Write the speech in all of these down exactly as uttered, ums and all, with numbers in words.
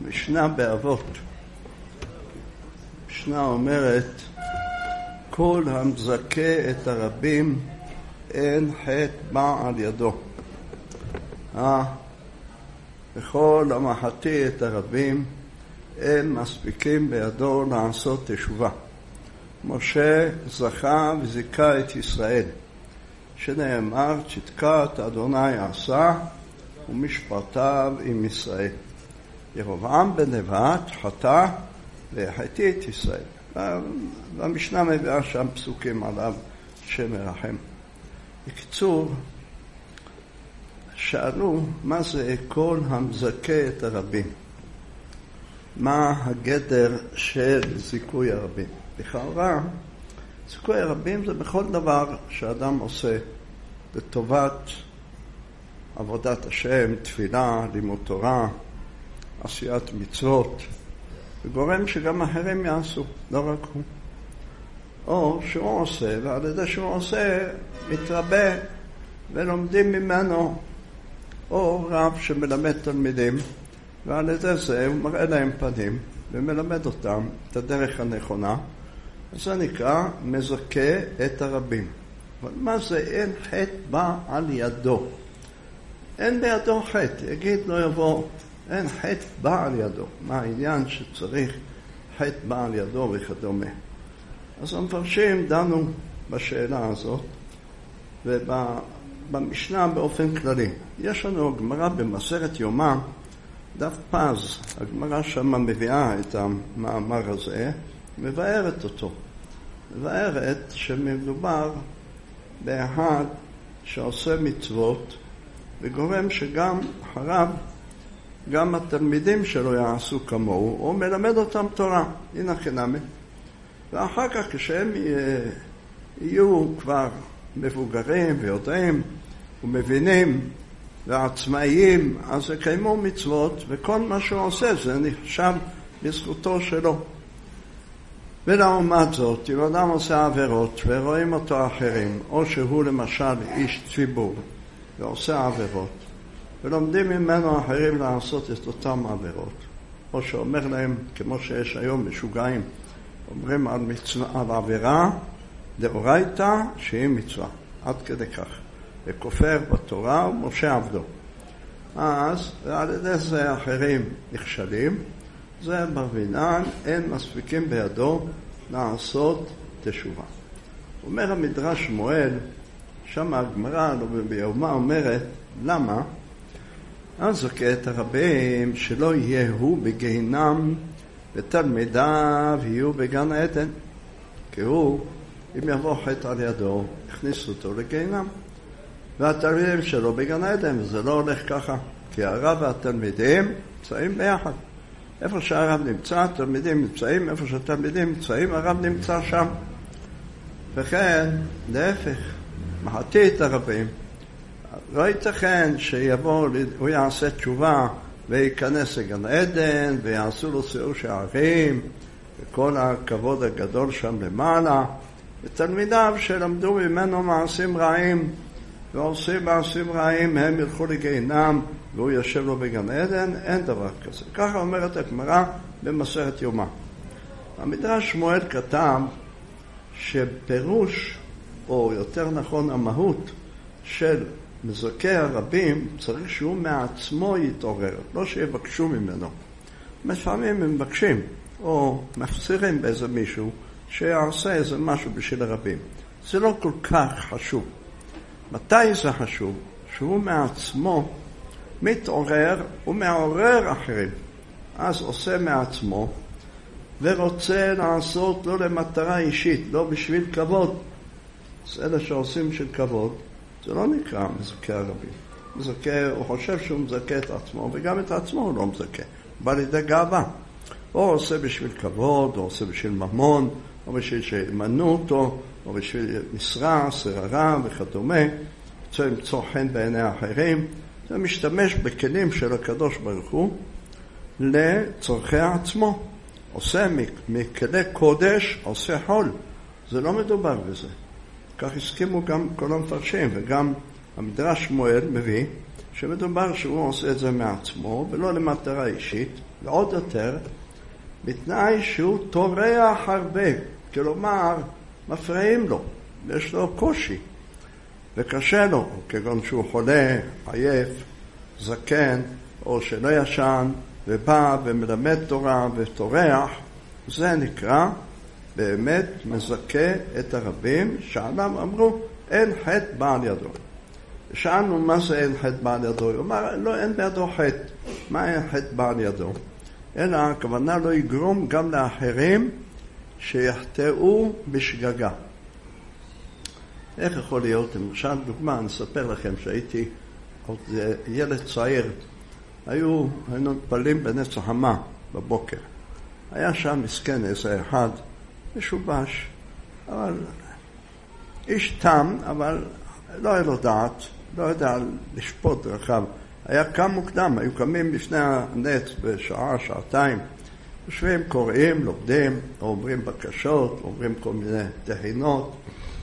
משנה באבות. משנה אומרת, כל המזכה את הרבים אין חטא בא על ידו. אה, וכל המחתי את הרבים אין מספיקים בידו לעשות תשובה. משה זכה וזיכה את ישראל, שנאמר צדקת אדוני עשה ומשפטיו עם ישראל. ירבעם בן נבט חטא והחטיא את ישראל. והמשנה מביאה שם פסוקים עליו שמרחם. בקיצור, שאלו מה זה כל המזכה את הרבים? מה הגדר של זיכוי הרבים? לכאורה, זיכוי הרבים זה בכל דבר שאדם עושה לטובת עבודת השם, תפילה, לימוד תורה, עשיית מצוות, וגורם שגם אחרים יעשו, לא רק הוא. או שהוא עושה, ועל ידי שהוא עושה מתרבה ולומדים ממנו, או רב שמלמד תלמידים, ועל ידי זה הוא מראה להם פנים ומלמד אותם את הדרך הנכונה. אז זה נקרא מזכה את הרבים. אבל מה זה אין חטא בא על ידו? אין בידו חטא, יגיד לא יבוא, אין חטא בא על ידו. מה העניין שצריך חטא בא על ידו וכדומה? אז המפרשים דנו בשאלה הזאת, ובמשנה באופן כללי. יש לנו גמרא במסכת יומא, דף פז, הגמרא שמה מביאה את המאמר הזה, מבארת אותו. מבארת שמדובר באחד שעושה מצוות, וגורם שגם אחריו, גם התלמידים שלו יעשו כמוהו, או מלמד אותם תורה, הנה חינמי. ואחר כך כשהם יהיו כבר מבוגרים ויודעים ומבינים ועצמאיים, אז יקיימו מצוות, וכל מה שהוא עושה זה נחשב בזכותו שלו. ולעומת זאת, אם אדם עושה עבירות ורואים אותו אחרים, או שהוא למשל איש ציבור ועושה עבירות, ולומדים ממנו אחרים לעשות את אותם עבירות, או שאומר להם, כמו שיש היום משוגעים, אומרים על, מצווה, על עבירה דאורייתא שהיא מצווה, עד כדי כך, וכופר בתורה ומשה עבדו. אז על ידי זה אחרים נכשלים, זה ברבינן, אין מספיקים בידו לעשות תשובה. אומר המדרש שמואל, שם הגמרא ביומא אומרת, למה? אז זכה את הרבים שלא יהיה הוא בגיהינם ותלמידיו יהיו בגן העדן. כי הוא, אם יבוא חטא על ידו, הכניסו אותו לגיהינם. והתלמידים שלו בגן העדן, וזה לא הולך ככה. כי הרב והתלמידים נמצאים ביחד. איפה שהרב נמצא, התלמידים נמצאים, איפה שהתלמידים נמצאים, הרב נמצא שם. וכן, להפך, מחתי את הרבים. לא ייתכן שיבוא, הוא יעשה תשובה וייכנס לגן עדן ויעשו לו סיור שערים וכל הכבוד הגדול שם למעלה, ותלמידיו שלמדו ממנו מעשים רעים ועושים מעשים רעים הם ילכו לגיהינם והוא יושב לו בגן עדן. אין דבר כזה. ככה אומרת הגמרא במסכת יומא. המדרש שמואל כתב שפירוש, או יותר נכון המהות של מזכה הרבים, צריך שהוא מעצמו יתעורר, לא שיבקשו ממנו. לפעמים הם מבקשים או מפצירים באיזה מישהו שיעשה איזה משהו בשביל הרבים. זה לא כל כך חשוב. מתי זה חשוב? שהוא מעצמו מתעורר ומעורר אחרים. אז עושה מעצמו ורוצה לעשות לא למטרה אישית, לא בשביל כבוד. אז אלה שעושים של כבוד, זה לא נקרא מזכה הרבים. מזכה, הוא חושב שהוא מזכה את עצמו, וגם את עצמו הוא לא מזכה. הוא בא לידי גאווה. או עושה בשביל כבוד, או עושה בשביל ממון, או בשביל שימנו אותו, או בשביל משרה, שררה וכדומה. רוצה למצוא חן בעיני האחרים. זה משתמש בכלים של הקדוש ברוך הוא לצורכי עצמו. עושה מכלי קודש, עושה חול. זה לא מדובר בזה. כך הסכימו גם כל המפרשים, וגם המדרש שמואל מביא שמדובר שהוא עושה את זה מעצמו ולא למטרה אישית, ועוד יותר, בתנאי שהוא תורח הרבה, כלומר, מפריעים לו, ויש לו קושי, וקשה לו, כגון שהוא חולה, עייף, זקן, או שלא ישן, ובא ומלמד תורה וטורח, זה נקרא באמת מזכה את הרבים, שעליו אמרו, אין חטא בעל ידו. שאלנו מה זה אין חטא בעל ידו, הוא אמר, לא, אין בידו חטא. מה אין חטא בעל ידו? אלא הכוונה לא יגרום גם לאחרים שיחטאו בשגגה. איך יכול להיות? למשל, דוגמה, אני אספר לכם שהייתי עוד ילד צעיר, היו, היינו מתפללים בנץ החמה בבוקר. היה שם מסכן איזה אחד, משובש, אבל איש תם, אבל לא היה לו דעת, לא יודע לשפוט דרכיו. היה קם מוקדם, היו קמים לפני הנץ בשעה, שעתיים, יושבים, קוראים, לומדים, אומרים בקשות, אומרים כל מיני תחינות,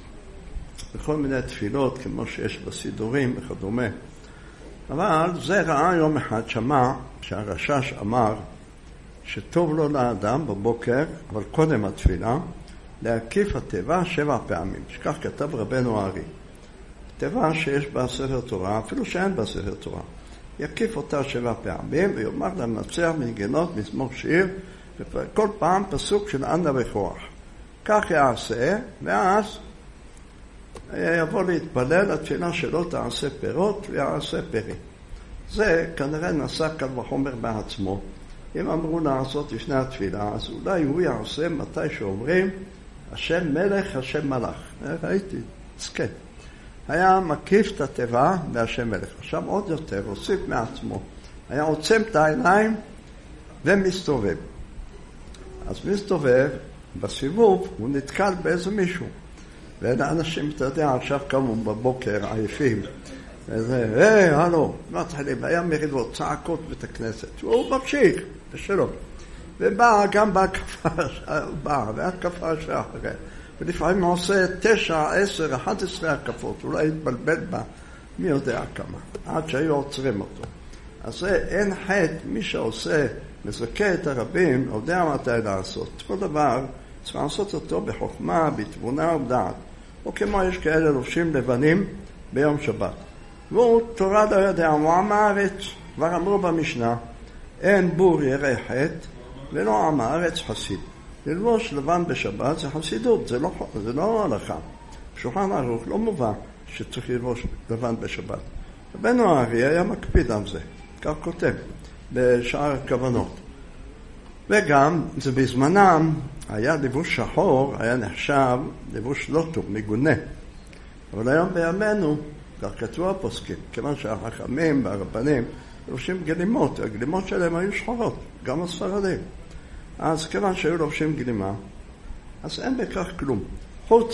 וכל מיני תפילות, כמו שיש בסידורים וכדומה. אבל זה ראה יום אחד, שמע שהרשש אמר שטוב לו לאדם בבוקר, אבל קודם התפילה, להקיף התיבה שבע פעמים, שכך כתב רבנו הארי. תיבה שיש בה ספר תורה, אפילו שאין בה ספר תורה, יקיף אותה שבע פעמים ויאמר למנצח מנגינות מזמור שיר, וכל פעם פסוק של אנא וכוח. כך יעשה, ואז יבוא להתפלל, התפילה שלו תעשה פירות ויעשה פרי. זה כנראה נעשה קל וחומר בעצמו. אם אמרו לעשות לפני התפילה, אז אולי הוא יעשה מתי שאומרים השם מלך, השם מלך. ראיתי, סקט. היה מקיף את התיבה והשם מלך. עכשיו עוד יותר, הוסיף מעצמו. היה עוצם את העיניים ומסתובב. אז מסתובב, בסיבוב הוא נתקל באיזה מישהו. ואלה אנשים, אתה יודע, עכשיו קמו בבוקר עייפים. וזה, היי, הלו, מתחילים, היה מריבות, צעקות בית הכנסת. הוא ממשיך, בשלו. ובא גם בהקפה, בא, והקפה שאחרי. ולפעמים הוא עושה תשע, עשר, אחת עשרה הקפות, אולי התבלבל בה, מי יודע כמה, עד שהיו עוצרים אותו. אז זה אין חטא, מי שעושה, מזכה את הרבים, יודע מתי לעשות. כל דבר צריך לעשות אותו בחוכמה, בתבונה ובדעת. או כמו יש כאלה לובשים לבנים ביום שבת. והוא תורה לא יודע, הוא עם הארץ, כבר אמרו במשנה, אין בור ירא חטא, ולא עם הארץ חסיד. ללבוש לבן בשבת זה חסידות, זה לא, זה לא הלכה. בשולחן ערוך לא מובן שצריך ללבוש לבן בשבת. רבנו הארי היה מקפיד על זה, כך כותב, בשאר הכוונות. וגם, זה בזמנם, היה לבוש שחור, היה נחשב לבוש לא טוב, מגונה. אבל היום בימינו, כך כתבו הפוסקים, כיוון שהחכמים והרבנים לובשים גלימות, הגלימות שלהם היו שחורות, גם הספרדים. אז כיוון שהיו לובשים גלימה, אז אין בכך כלום. חוץ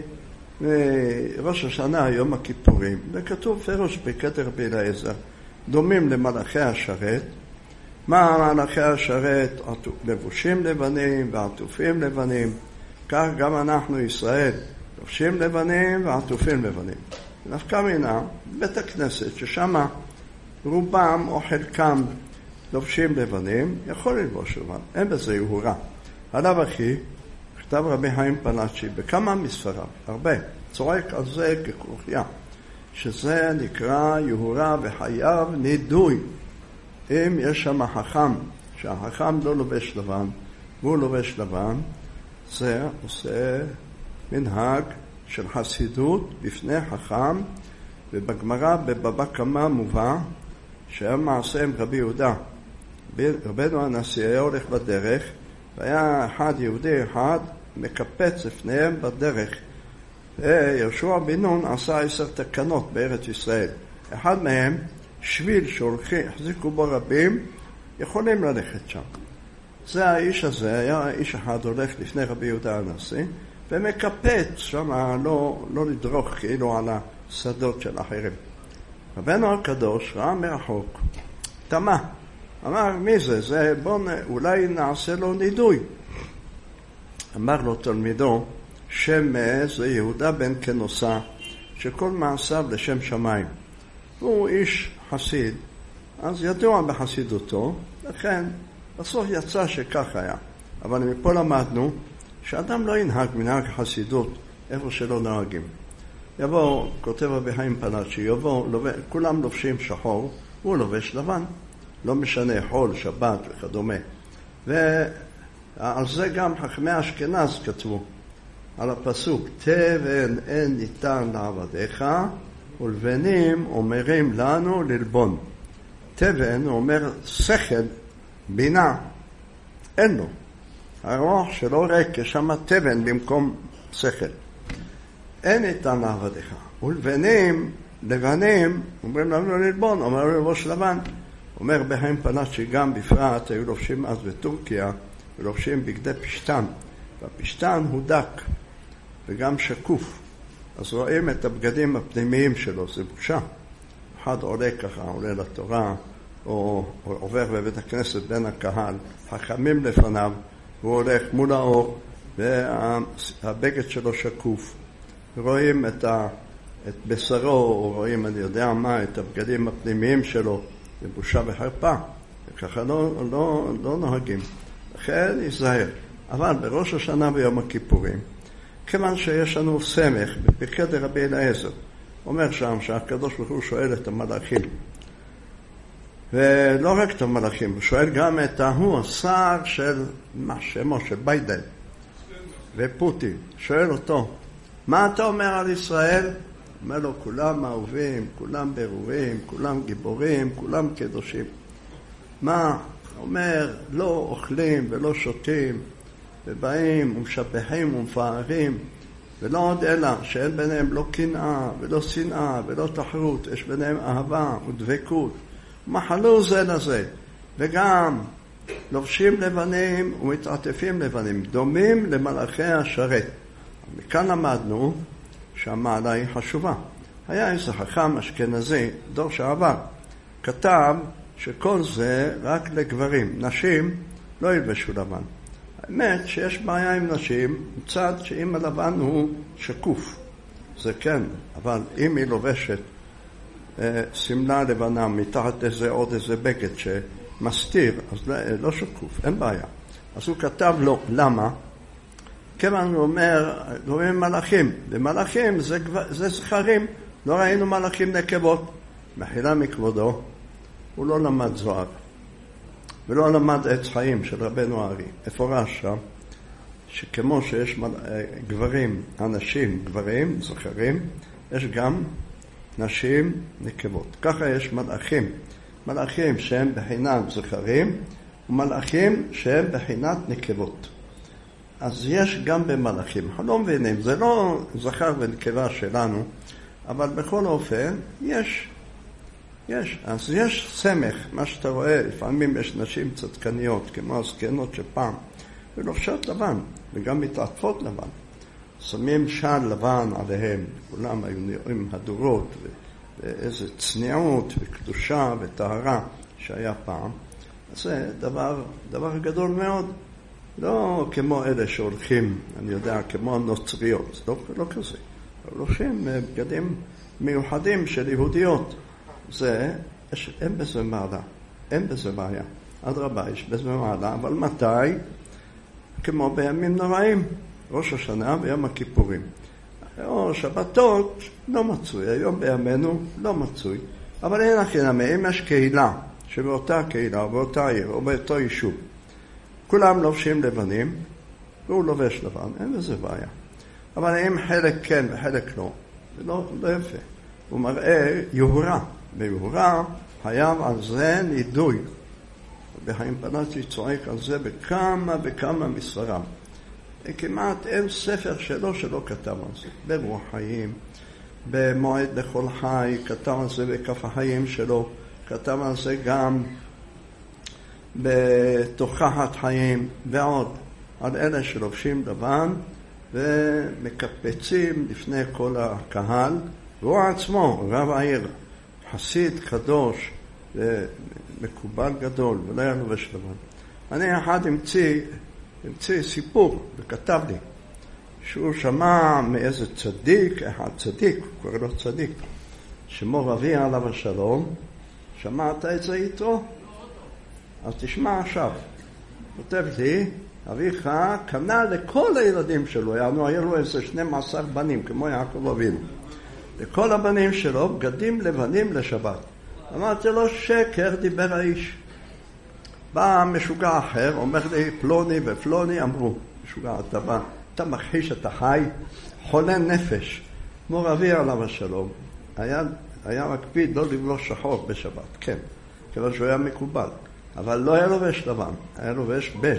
מראש השנה, יום הכיפורים, וכתוב פירוש בכתר רבי אליעזר, דומים למלאכי השרת. מה מלאכי השרת? לבושים לבנים ועטופים לבנים. כך גם אנחנו ישראל, לובשים לבנים ועטופים לבנים. נפקא מינה, בית הכנסת, ששם רובם או חלקם לובשים לבנים, יכול ללבוש לבן, אין בזה יהורה. עליו אחי, כתב רבי חיים פלאצ'י, בכמה מספריו, הרבה, צורק על זה ככרוכיה, שזה נקרא יהורה וחייב נידוי. אם יש שם חכם, שהחכם לא לובש לבן, והוא לובש לבן, זה עושה מנהג של חסידות בפני חכם, ובגמרא בבבא קמא מובא, שהיה מעשה עם רבי יהודה. רבנו הנשיא היה הולך בדרך, והיה אחד יהודי אחד מקפץ לפניהם בדרך. יהושע בן נון עשה עשר תקנות בארץ ישראל. אחד מהם, שביל שהולכים, החזיקו בו רבים, יכולים ללכת שם. זה האיש הזה, היה איש אחד הולך לפני רבי יהודה הנשיא, ומקפץ שם, לא, לא לדרוך כאילו על השדות של אחרים. רבנו הקדוש ראה מרחוק, תמה, אמר מי זה? זה בוא אולי נעשה לו נידוי. אמר לו תלמידו, שם זה יהודה בן כנוסה, שכל מעשיו לשם שמיים. הוא איש חסיד, אז ידוע בחסידותו, לכן בסוף יצא שכך היה. אבל מפה למדנו שאדם לא ינהג מנהג חסידות איפה שלא נהגים. יבוא, כותב רבי חיים פלאצ'י, יבוא, לובש, כולם לובשים שחור, הוא לובש לבן. לא משנה, חול, שבת וכדומה. ועל זה גם חכמי אשכנז כתבו, על הפסוק, תבן אין ניתן לעבדיך, ולבנים אומרים לנו ללבון. תבן אומר שכל, בינה, אין לו. הרוח שלו ריק, יש שם תבן במקום שכל. אין ניתן לעבדיך. ולבנים, לבנים, אומרים לנו ללבון, אומר ללבוש לבן. אומר בחיים פלאצ'י גם בפרט, היו לובשים אז בטורקיה, ולובשים בגדי פשטן. והפשטן הוא דק, וגם שקוף. אז רואים את הבגדים הפנימיים שלו, זה בושה. אחד עולה ככה, עולה לתורה, או עובר בבית הכנסת בין הקהל, חכמים לפניו, והוא הולך מול האור, והבגד שלו שקוף. רואים את, ה, את בשרו, או רואים, אני יודע מה, את הבגדים הפנימיים שלו, זה בושה וחרפה. וככה לא, לא, לא נוהגים. לכן ייזהר. אבל בראש השנה ביום הכיפורים, כיוון שיש לנו סמך בפרקי דרבי אליעזר, אומר שם שהקדוש ברוך הוא שואל את המלאכים, ולא רק את המלאכים, הוא שואל גם את ההוא, השר של מה שמו, של ביידן ופוטין, שואל אותו, מה אתה אומר על ישראל? אומר לו, כולם אהובים, כולם ברורים, כולם גיבורים, כולם קדושים. מה? אומר, לא אוכלים ולא שותים, ובאים ומשבחים ומפארים, ולא עוד אלא שאין ביניהם לא קנאה ולא שנאה ולא תחרות, יש ביניהם אהבה ודבקות, מחלו זה לזה, וגם לובשים לבנים ומתעטפים לבנים, דומים למלאכי השרת. מכאן למדנו שהמעלה היא חשובה. היה איזה חכם אשכנזי, דור שעבר, כתב שכל זה רק לגברים, נשים לא ילבשו לבן. האמת שיש בעיה עם נשים, מצד שאם הלבן הוא שקוף, זה כן, אבל אם היא לובשת אה, סמלה לבנה מתחת איזה עוד איזה בגד שמסתיר, אז לא, לא שקוף, אין בעיה. אז הוא כתב לו, למה? כיוון הוא אומר, רואים מלאכים, ומלאכים זה, זה זכרים, לא ראינו מלאכים נקבות. מחילה מכבודו, הוא לא למד זוהר. ולא למד עץ חיים של רבנו הארי. מפורש שם, שכמו שיש מל... גברים, אנשים, גברים, זכרים, יש גם נשים נקבות. ככה יש מלאכים. מלאכים שהם בחינת זכרים, ומלאכים שהם בחינת נקבות. אז יש גם במלאכים. אנחנו לא מבינים, זה לא זכר ונקבה שלנו, אבל בכל אופן יש... יש, אז יש סמך, מה שאתה רואה, לפעמים יש נשים צדקניות, כמו הזקנות שפעם, ולובשות לבן, וגם מתעטפות לבן. שמים של לבן עליהם, כולם היו נראים הדורות, ואיזו צניעות וקדושה וטהרה שהיה פעם. אז זה דבר, דבר גדול מאוד, לא כמו אלה שהולכים, אני יודע, כמו נוצריות, לא, לא כזה. לובשים בגדים מיוחדים של יהודיות. זה, יש, אין בזה מעלה, אין בזה בעיה. עד רבה, יש בזה מעלה, אבל מתי? כמו בימים נוראים, ראש השנה ויום הכיפורים. או שבתות לא מצוי, היום בימינו לא מצוי. אבל אין הכי אם יש קהילה, שבאותה קהילה, או באותה עיר, או באותו יישוב, כולם לובשים לבנים, והוא לובש לבן, אין בזה בעיה. אבל אם חלק כן וחלק לא, זה לא, לא יפה. הוא מראה יהורה. ביהורה חייב על זה נידוי. בחיים פלאצ'י צועק על זה בכמה וכמה מספריו. כמעט אין ספר שלו שלא כתב על זה. ברוח חיים, במועד לכל חי, כתב על זה בכף החיים שלו, כתב על זה גם בתוכחת חיים ועוד. על אלה שלובשים לבן ומקפצים לפני כל הקהל, והוא עצמו, רב העיר, חסיד קדוש, מקובל גדול, ולא היה לובש לבן. אני אחד המציא, המציא סיפור, וכתב לי, שהוא שמע מאיזה צדיק, אחד צדיק, הוא קורא לו צדיק, שמו רבי עליו השלום, שמעת את זה איתו? אז תשמע עכשיו. כותב לי, אביך קנה לכל הילדים שלו, יענו, היה לו איזה שנים עשר בנים, כמו יעקב אבינו. לכל הבנים שלו, בגדים לבנים לשבת. אמרתי לו, שקר, דיבר האיש. בא משוגע אחר, אומר לי, פלוני ופלוני, אמרו, משוגע, אתה בא, אתה מכחיש, אתה חי, חולה נפש. מור אבי עליו השלום, היה, היה מקפיד לא לבלוש שחור בשבת, כן, כיוון שהוא היה מקובל. אבל לא היה לובש לבן, היה לובש בז'.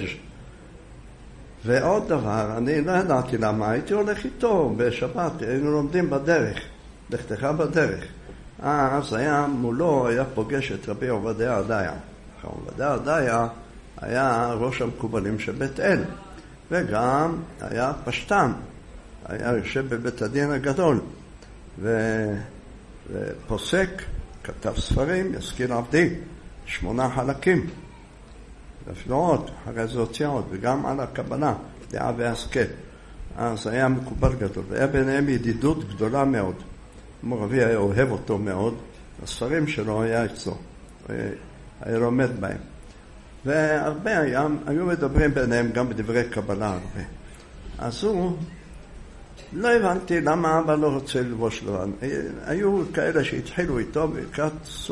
ועוד דבר, אני לא ידעתי למה, הייתי הולך איתו בשבת, היינו לומדים בדרך, לכתך בדרך. אז היה מולו, היה פוגש את רבי עובדיה עדיה. עובדיה עדיה היה ראש המקובלים של בית אל, וגם היה פשטן, היה יושב בבית הדין הגדול, ו... ופוסק, כתב ספרים, ישכיל עבדי, שמונה חלקים, ואפילו עוד, אחרי זה הוציא עוד, וגם על הקבלה, דעה והשכל. אז היה מקובל גדול, והיה ביניהם ידידות גדולה מאוד. מור אבי היה אוהב אותו מאוד, הספרים שלו היה אצלו, היה לומד בהם. והרבה היה, היו מדברים ביניהם גם בדברי קבלה הרבה. אז הוא, לא הבנתי למה אבא לא רוצה ללבוש לבן. היו כאלה שהתחילו איתו לקראת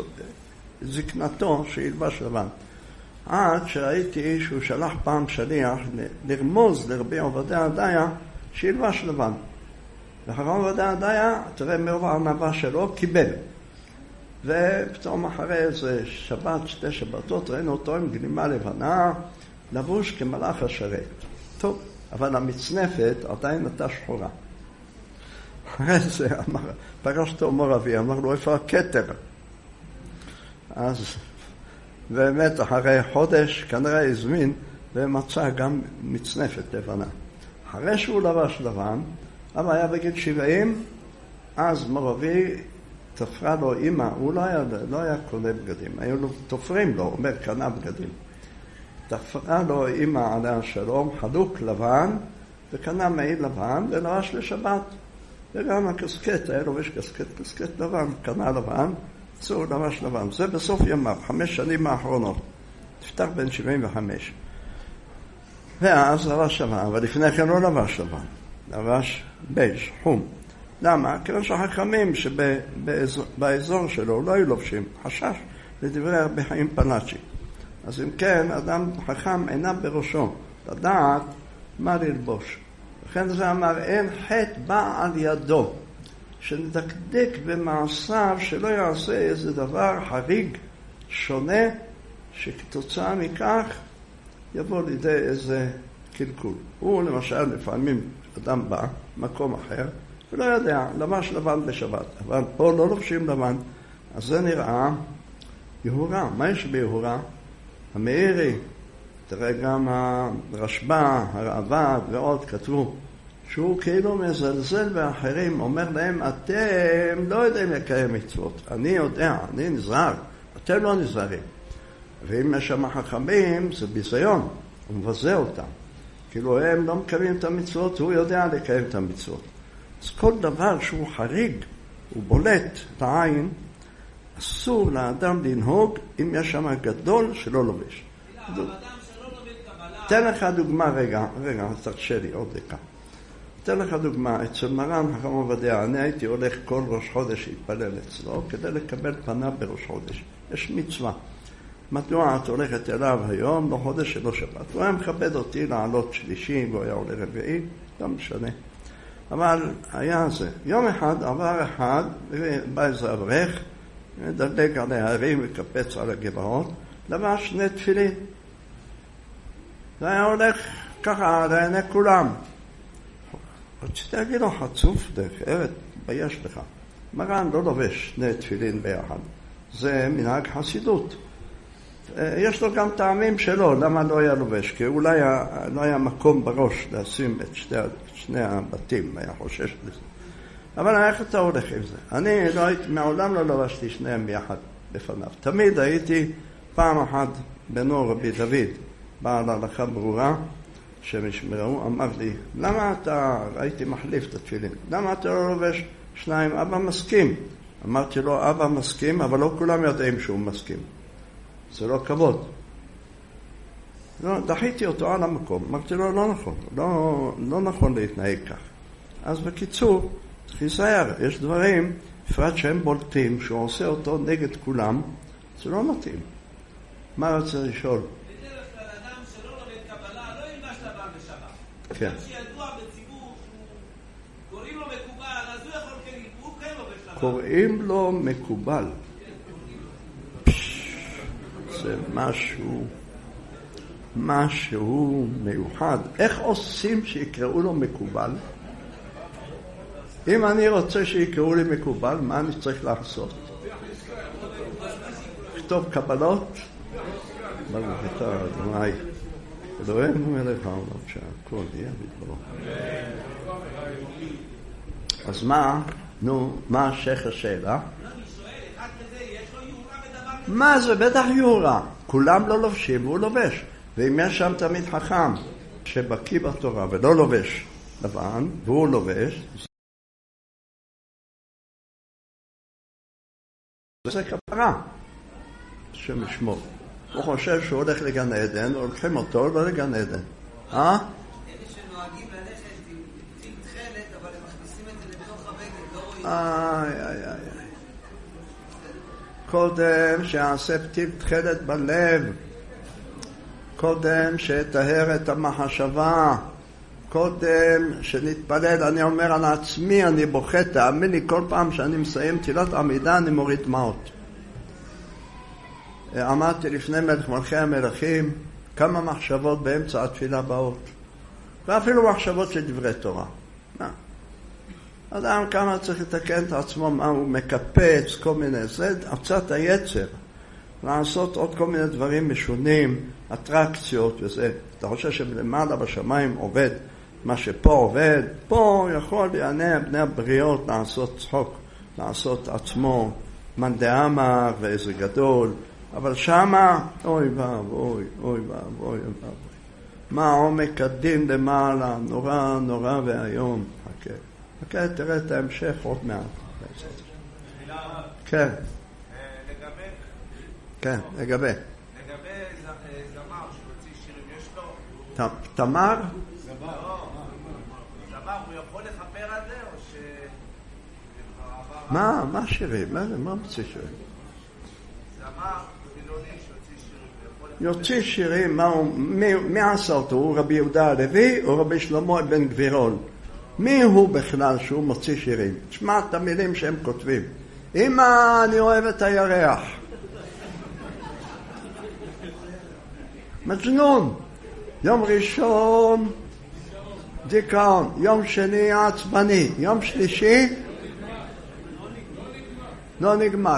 זקנתו שילבש לבן. עד שראיתי שהוא שלח פעם שליח לרמוז לרבי עובדיה עדיה שילבש לבן. ורבי עובדיה עדיה, תראה מרוב הענווה שלו, קיבל. ופתאום אחרי איזה שבת, שתי שבתות, ראינו אותו עם גלימה לבנה, לבוש כמלאך השרת. טוב, אבל המצנפת עדיין הייתה שחורה. אחרי זה אמר, פגשתו מור אבי, אמר לו, איפה הכתר? אז באמת אחרי חודש כנראה הזמין ומצא גם מצנפת לבנה. אחרי שהוא לבש לבן, אבא היה בגיל שבעים, אז מור אבי תפרה לו אמא, הוא לא היה, לא היה קונה בגדים, היו לו תופרים לו, אומר קנה בגדים. תפרה לו אמא עליה שלום, חלוק לבן, וקנה מעיל לבן, ולבש לשבת. וגם הקסקט, היה לובש קסקט, קסקט לבן, קנה לבן, צור לבש לבן. זה בסוף ימיו, חמש שנים האחרונות. תפתח בין שבעים וחמש. ואז לבש לבן, אבל לפני כן לא לבש לבן. לבש בייג', חום. למה? כיוון שהחכמים שבאזור שלו לא היו לובשים, חשש לדברי רבי חיים פלאצ'י. אז אם כן, אדם חכם אינה בראשו לדעת מה ללבוש. לכן זה אמר, אין חטא בא על ידו, שנדקדק במעשיו שלא יעשה איזה דבר חריג, שונה, שכתוצאה מכך יבוא לידי איזה קלקול. הוא למשל לפעמים אדם בא, מקום אחר, ולא יודע, לבש לבן בשבת, אבל פה לא לובשים לבן, אז זה נראה יהורה. מה יש ביהורה? המאירי, תראה גם הרשב"א, הרעב"ד ועוד כתבו, שהוא כאילו מזלזל באחרים, אומר להם, אתם לא יודעים לקיים מצוות, אני יודע, אני נזהר, אתם לא נזהרים. ואם יש שם חכמים, זה ביזיון, הוא מבזה אותם. כאילו הם לא מקיימים את המצוות, הוא יודע לקיים את המצוות. אז כל דבר שהוא חריג, הוא בולט לעין, אסור לאדם לנהוג אם יש שם גדול שלא לובש. תן לך דוגמה, רגע, רגע, תרשה לי עוד דקה. תן לך דוגמה, אצל מרן חכם עובדיה, אני הייתי הולך כל ראש חודש להתפלל אצלו, כדי לקבל פניו בראש חודש. יש מצווה. מדוע את הולכת אליו היום, לא חודש שלא שבת? הוא היה מכבד אותי לעלות שלישי, והוא היה עולה רביעי, לא משנה. אבל היה זה. יום אחד עבר אחד, ובא איזה אברך, דלג על ההרים וקפץ על הגבעות, לבש שני תפילין. זה היה הולך ככה לעיני כולם. רציתי להגיד לו, חצוף, דרך ארץ, בייש לך. מרן לא לובש שני תפילין ביחד. זה מנהג חסידות. יש לו גם טעמים שלו, למה לא היה לובש? כי אולי לא היה מקום בראש לשים את שני, שני הבתים, היה חושש לזה. אבל איך אתה הולך עם זה? אני לא הייתי, מעולם לא לבשתי שניהם ביחד לפניו. תמיד הייתי פעם אחת בנו רבי דוד, בעל הלכה ברורה, שמשמרו, אמר לי, למה אתה, הייתי מחליף את התפילין, למה אתה לא לובש שניים? אבא מסכים, אמרתי לו, אבא מסכים, אבל לא כולם יודעים שהוא מסכים. זה לא כבוד. לא, דחיתי אותו על המקום. אמרתי לו, לא נכון, לא, לא נכון להתנהג כך. אז בקיצור, צריך להיזהר, יש דברים, בפרט שהם בולטים, שהוא עושה אותו נגד כולם, זה לא מתאים. מה רוצה לשאול? בדרך כלל אדם שלא לומד קבלה, לא ילבש לבן בשבת. כן. גם שידוע בציבור קוראים לו מקובל, אז הוא יכול כן, הוא כן לובש לבן. קוראים לו מקובל. זה משהו, משהו מיוחד. איך עושים שיקראו לו מקובל? אם אני רוצה שיקראו לי מקובל, מה אני צריך לעשות? כתוב קבלות? ברוך אתה אדוני אלוהינו מלך העולם שהכל יהיה בדברו. אז מה? נו, מה השייך השאלה? מה זה? בטח יורה. כולם לא לובשים והוא לובש. ואם יש שם תמיד חכם שבקיא בתורה ולא לובש לבן והוא לובש, זה כפרה שמשמור. הוא חושב שהוא הולך לגן עדן, הולכים אותו לא לגן עדן. אה? אלה שנוהגים ללכת עם פתיל תכלת, אבל הם מכניסים את זה לתוך הבגד, לא רואים. איי, איי, איי. קודם שיעשה פתיל תכלת בלב. קודם שתהר את המחשבה. קודם שנתפלל, אני אומר על עצמי, אני בוכה, תאמין לי, כל פעם שאני מסיים תפילת עמידה, אני מוריד דמעות. אמרתי לפני מלך מלכי המלכים, כמה מחשבות באמצע התפילה באות. ואפילו מחשבות של דברי תורה. מה? אדם כמה צריך לתקן את עצמו, מה הוא מקפץ, כל מיני, זה עצת היצר. לעשות עוד כל מיני דברים משונים, אטרקציות וזה. אתה חושב שלמעלה בשמיים עובד מה שפה עובד, פה יכול לענה בני הבריות לעשות צחוק, לעשות עצמו מנדאמה ואיזה גדול, אבל שמה, אוי ואבוי, אוי ואבוי, אוי ואבוי. מה עומק הדין למעלה, נורא, נורא והיום. חכה, חכה, תראה את ההמשך עוד מעט. כן. לגבי... כן, לגבי. לגבי זמר שמוציא שירים, יש לו... תמר? זמר, הוא יכול לחפר על זה או ש... מה? מה שירים? מה מוציא שירים? זמר, חילוני שיוציא שירים. יוציא שירים, מי עשה אותו? הוא רבי יהודה הלוי או רבי שלמה בן גבירול? מי הוא בכלל שהוא מוציא שירים? תשמע את המילים שהם כותבים. אמא, אני אוהב את הירח. מג'נון. יום ראשון דיכאון, יום שני עצבני, יום שלישי לא נגמר.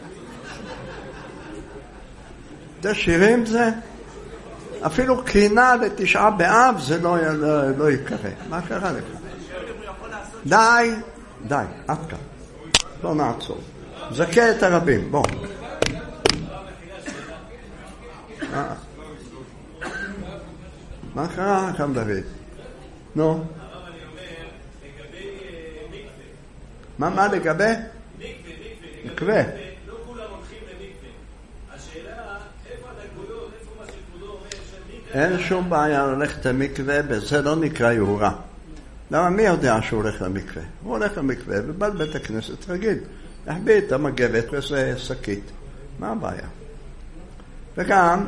זה שירים זה? אפילו קינה לתשעה באב זה לא, לא, לא יקרה. מה קרה לך? די, די, עד כאן. לא נעצור. זכה את הרבים, בוא. מה קרה כאן דוד? נו. מה, מה לגבי? מקווה. לא כולם הולכים למקווה. השאלה, איפה הדקויות, איפה מה שכבודו אומר שמקווה... אין שום בעיה ללכת למקווה, וזה לא נקרא יהורה. למה מי יודע שהוא הולך למקווה? הוא הולך למקווה ובא לבית הכנסת רגיל. להחביא את המגבת וזה שקית. מה הבעיה? וגם...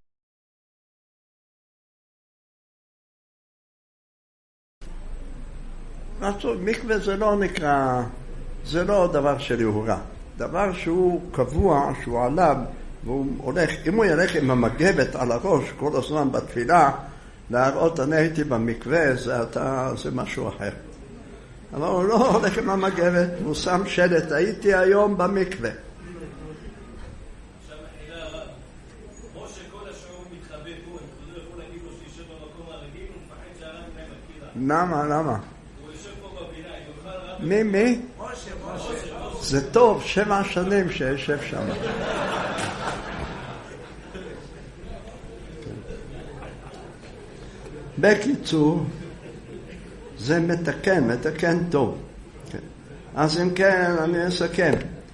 מקווה זה לא נקרא, זה לא דבר של יהורה. דבר שהוא קבוע, שהוא עליו, והוא הולך, אם הוא ילך עם המגבת על הראש כל הזמן בתפילה, להראות אני הייתי במקווה, זה, אתה, זה משהו אחר. אבל הוא לא הולך עם המגבת, הוא שם שלט, הייתי היום במקווה. עכשיו מחילה הרב, כמו שכל השעור מתחבא פה, אני יכול להגיד לו שישב במקום הרגיל, הוא מפחד שהרב מהם מכירה. למה, למה? מי, מי? משה, משה. זה טוב, שבע שנים שישב שם. בקיצור, זה מתקן, מתקן טוב. אז אם כן, אני אסכם.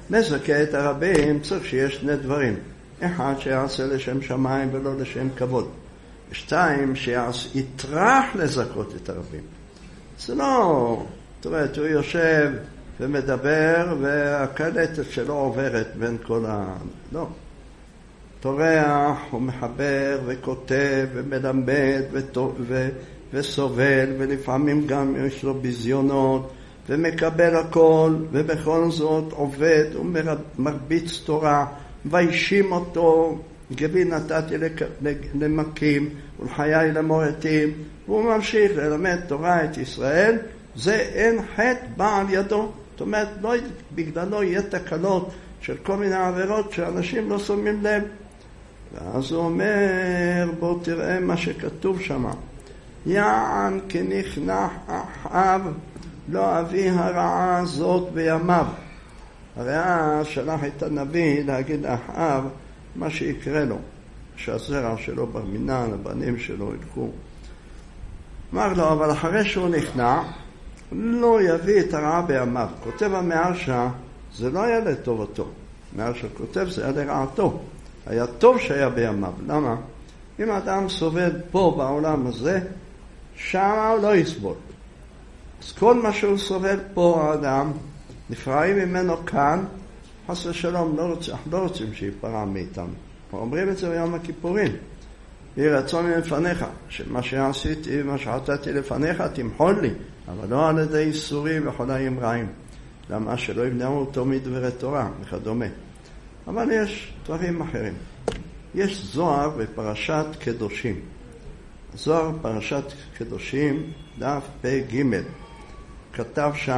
מזכה את הרבים צריך שיש שני דברים. אחד, שיעשה לשם שמיים ולא לשם כבוד. שתיים, שיטרח לזכות את הרבים. זה לא, תראה, הוא יושב ומדבר והקלטת שלו עוברת בין כל ה... לא. תורח, הוא מחבר וכותב ומלמד ו... וסובל, ולפעמים גם יש לו בזיונות, ומקבל הכל, ובכל זאת עובד ומרביץ תורה, וישים אותו, גבי נתתי למקים ולחיי למורתים, והוא ממשיך ללמד תורה את ישראל. זה אין חטא בא על ידו, זאת אומרת, לא, בגללו יהיה תקלות של כל מיני עבירות שאנשים לא שמים לב. ואז הוא אומר, בוא תראה מה שכתוב שם, יען כנכנח אחאב לא אביא הרעה הזאת בימיו. הרי אז שלח את הנביא להגיד לאחאב מה שיקרה לו, שהזרע שלו בר מינן, הבנים שלו ילכו. אמר לו, אבל אחרי שהוא נכנע, לא יביא את הרעה בימיו. כותב המהרש"א, זה לא היה לטובתו. המהרש"א כותב, זה היה לרעתו. היה טוב שהיה בימיו. למה? אם אדם סובל פה בעולם הזה, שם הוא לא יסבול. אז כל מה שהוא סובל פה האדם, נפרעים ממנו כאן, חס ושלום, לא רוצים, לא רוצים שיפרע מאיתם. אומרים את זה ביום הכיפורים. יהי רצון מלפניך, שמה שעשיתי, מה שעשיתי לפניך, תמחול לי, אבל לא על ידי איסורים וחולאים רעים. למה שלא ימנעו אותו מדברי תורה וכדומה. אבל יש דברים אחרים. יש זוהר בפרשת קדושים. זוהר פרשת קדושים, דף פ"ג, כתב שם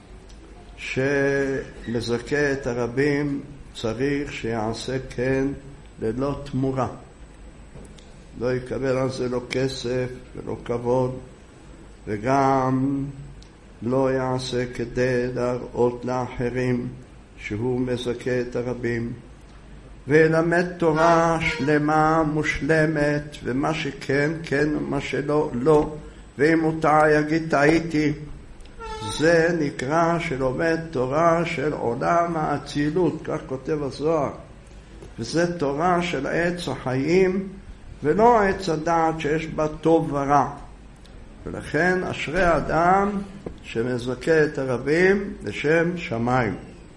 שמזכה את הרבים צריך שיעשה כן ללא תמורה. לא יקבל על זה לא כסף ולא כבוד, וגם לא יעשה כדי להראות לאחרים שהוא מזכה את הרבים, וילמד תורה שלמה מושלמת, ומה שכן כן ומה שלא לא, ואם הוא טעה יגיד טעיתי. זה נקרא שלומד תורה של עולם האצילות, כך כותב הזוהר, וזה תורה של עץ החיים ולא עץ הדעת שיש בה טוב ורע. ולכן אשרי אדם שמזכה את הרבים לשם שמיים.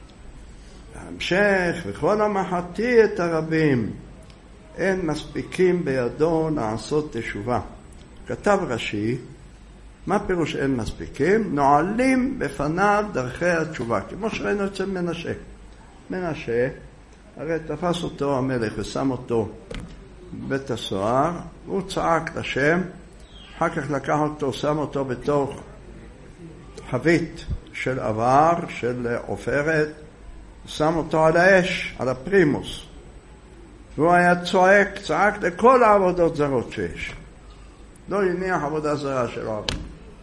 בהמשך, וכל המחתי את הרבים אין מספיקים בידו לעשות תשובה. כתב רש"י, מה פירוש אין מספיקים? נועלים בפניו דרכי התשובה, כמו שראינו אצל מנשה. מנשה, הרי תפס אותו המלך ושם אותו בבית הסוהר, הוא צעק לשם, אחר כך לקח אותו, שם אותו בתוך חבית של עבר, של עופרת, שם אותו על האש, על הפרימוס. והוא היה צועק, צעק לכל העבודות זרות שיש. לא הניח עבודה זרה שלו עבוד.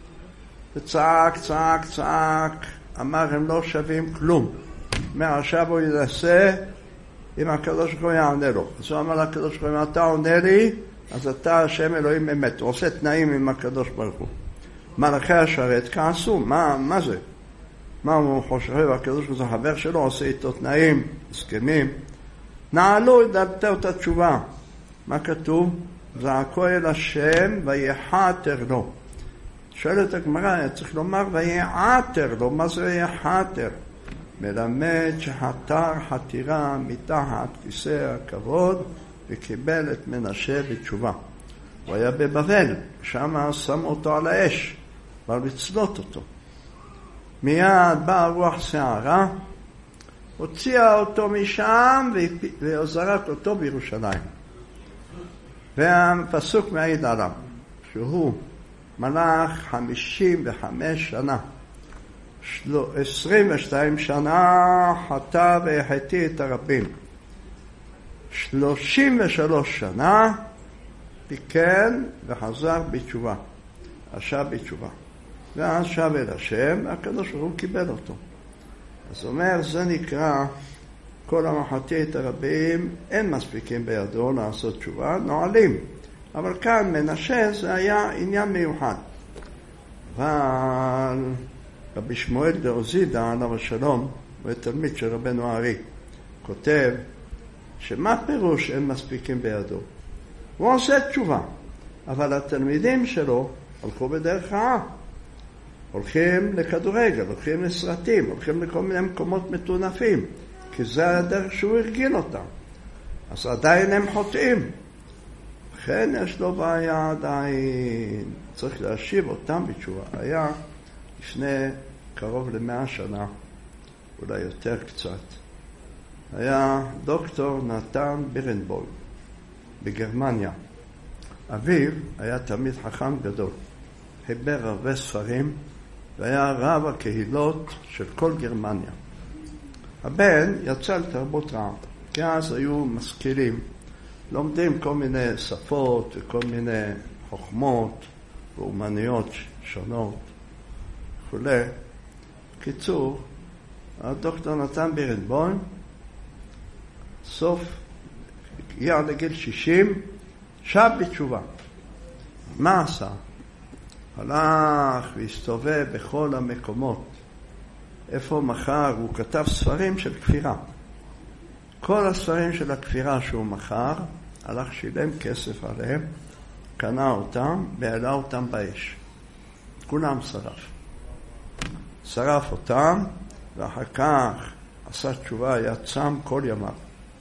וצעק, צעק, צעק, אמר הם לא שווים כלום. מעכשיו הוא ינסה אם הקדוש ברוך הוא יענה לו. אז הוא אמר לקדוש ברוך הוא, אם אתה עונה לי, אז אתה השם אלוהים אמת. הוא עושה תנאים עם הקדוש ברוך הוא. מלאכי השרת כעסו, מה, מה זה? מה הוא חושב? הקדוש ברוך הוא זה חבר שלו, עושה איתו תנאים, הסכמים. נעלו את התשובה. מה כתוב? זעקו אל השם ויחתר לו. שואלת הגמרא, צריך לומר ויעתר לו. מה זה ויחתר? מלמד שחתר חתירה מתחת כיסא הכבוד וקיבל את מנשה בתשובה. הוא היה בבבל, שם שם אותו על האש, אבל לצלות אותו. מיד באה רוח שערה, הוציאה אותו משם וזרק אותו בירושלים. והפסוק מעיד עליו, שהוא מלך חמישים וחמש שנה, עשרים ושתיים שנה חטא והחטיא את הרבים, שלושים ושלוש שנה תיקן וחזר בתשובה, השב בתשובה, ואז שב אל השם, והקדוש ברוך הוא קיבל אותו. אז אומר, זה נקרא כל המחטיא את הרבים, אין מספיקים בידו לעשות תשובה, נועלים. אבל כאן מנשה זה היה עניין מיוחד. אבל רבי שמואל דאוזידא עליו השלום הוא תלמיד של רבנו הארי, כותב שמה פירוש הם מספיקים בידו? הוא עושה תשובה, אבל התלמידים שלו הלכו בדרך רעה. הולכים לכדורגל, הולכים לסרטים, הולכים לכל מיני מקומות מטונפים, כי זה הדרך שהוא הרגיל אותם. אז עדיין הם חוטאים. לכן יש לו בעיה עדיין. צריך להשיב אותם בתשובה. היה לפני קרוב למאה שנה, אולי יותר קצת, היה דוקטור נתן בירנבוים בגרמניה. אביו היה תלמיד חכם גדול. חיבר הרבה ספרים והיה רב הקהילות של כל גרמניה. הבן יצא לתרבות רעה, כי אז היו משכילים, לומדים כל מיני שפות וכל מיני חוכמות ואומניות שונות וכו'. קיצור, הדוקטור נתן בירנבוים סוף הגיע לגיל שישים, שב בתשובה. מה עשה? הלך והסתובב בכל המקומות. איפה מחר? הוא כתב ספרים של כפירה. כל הספרים של הכפירה שהוא מחר, הלך שילם כסף עליהם, קנה אותם והעלה אותם באש. כולם שרף. שרף אותם, ואחר כך עשה תשובה, היה צם כל ימיו.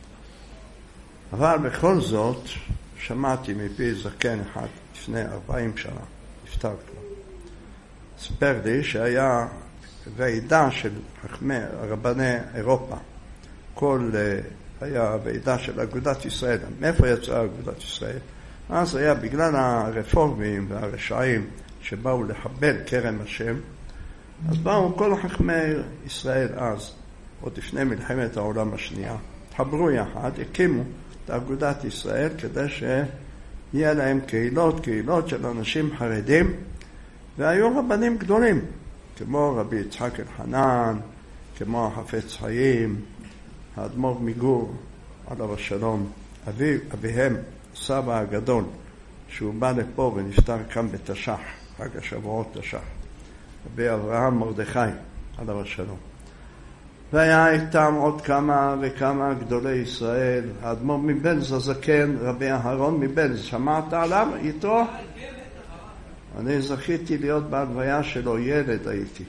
אבל בכל זאת, שמעתי מפי זקן אחד לפני ארבעים שנה, נפטר כבר. ספר לי שהיה ועידה של חכמי רבני אירופה. כל היה ועידה של אגודת ישראל. מאיפה יצאה אגודת ישראל? אז היה בגלל הרפורמים והרשעים שבאו לחבל כרם השם, אז באו כל חכמי ישראל אז, עוד לפני מלחמת העולם השנייה, חברו יחד, הקימו את אגודת ישראל כדי שיהיה להם קהילות, קהילות של אנשים חרדים, והיו רבנים גדולים, כמו רבי יצחק אלחנן, כמו החפץ חיים, האדמו"ר מגור, עליו השלום, אבי, אביהם, סבא הגדול, שהוא בא לפה ונפטר כאן בתש"ח, חג השבועות תש"ח, רבי אברהם מרדכי, עליו השלום. והיה איתם עוד כמה וכמה גדולי ישראל, האדמו"ר מבלז הזקן, רבי אהרון מבלז, שמעת עליו איתו? אני זכיתי להיות בהלוויה שלו, ילד הייתי.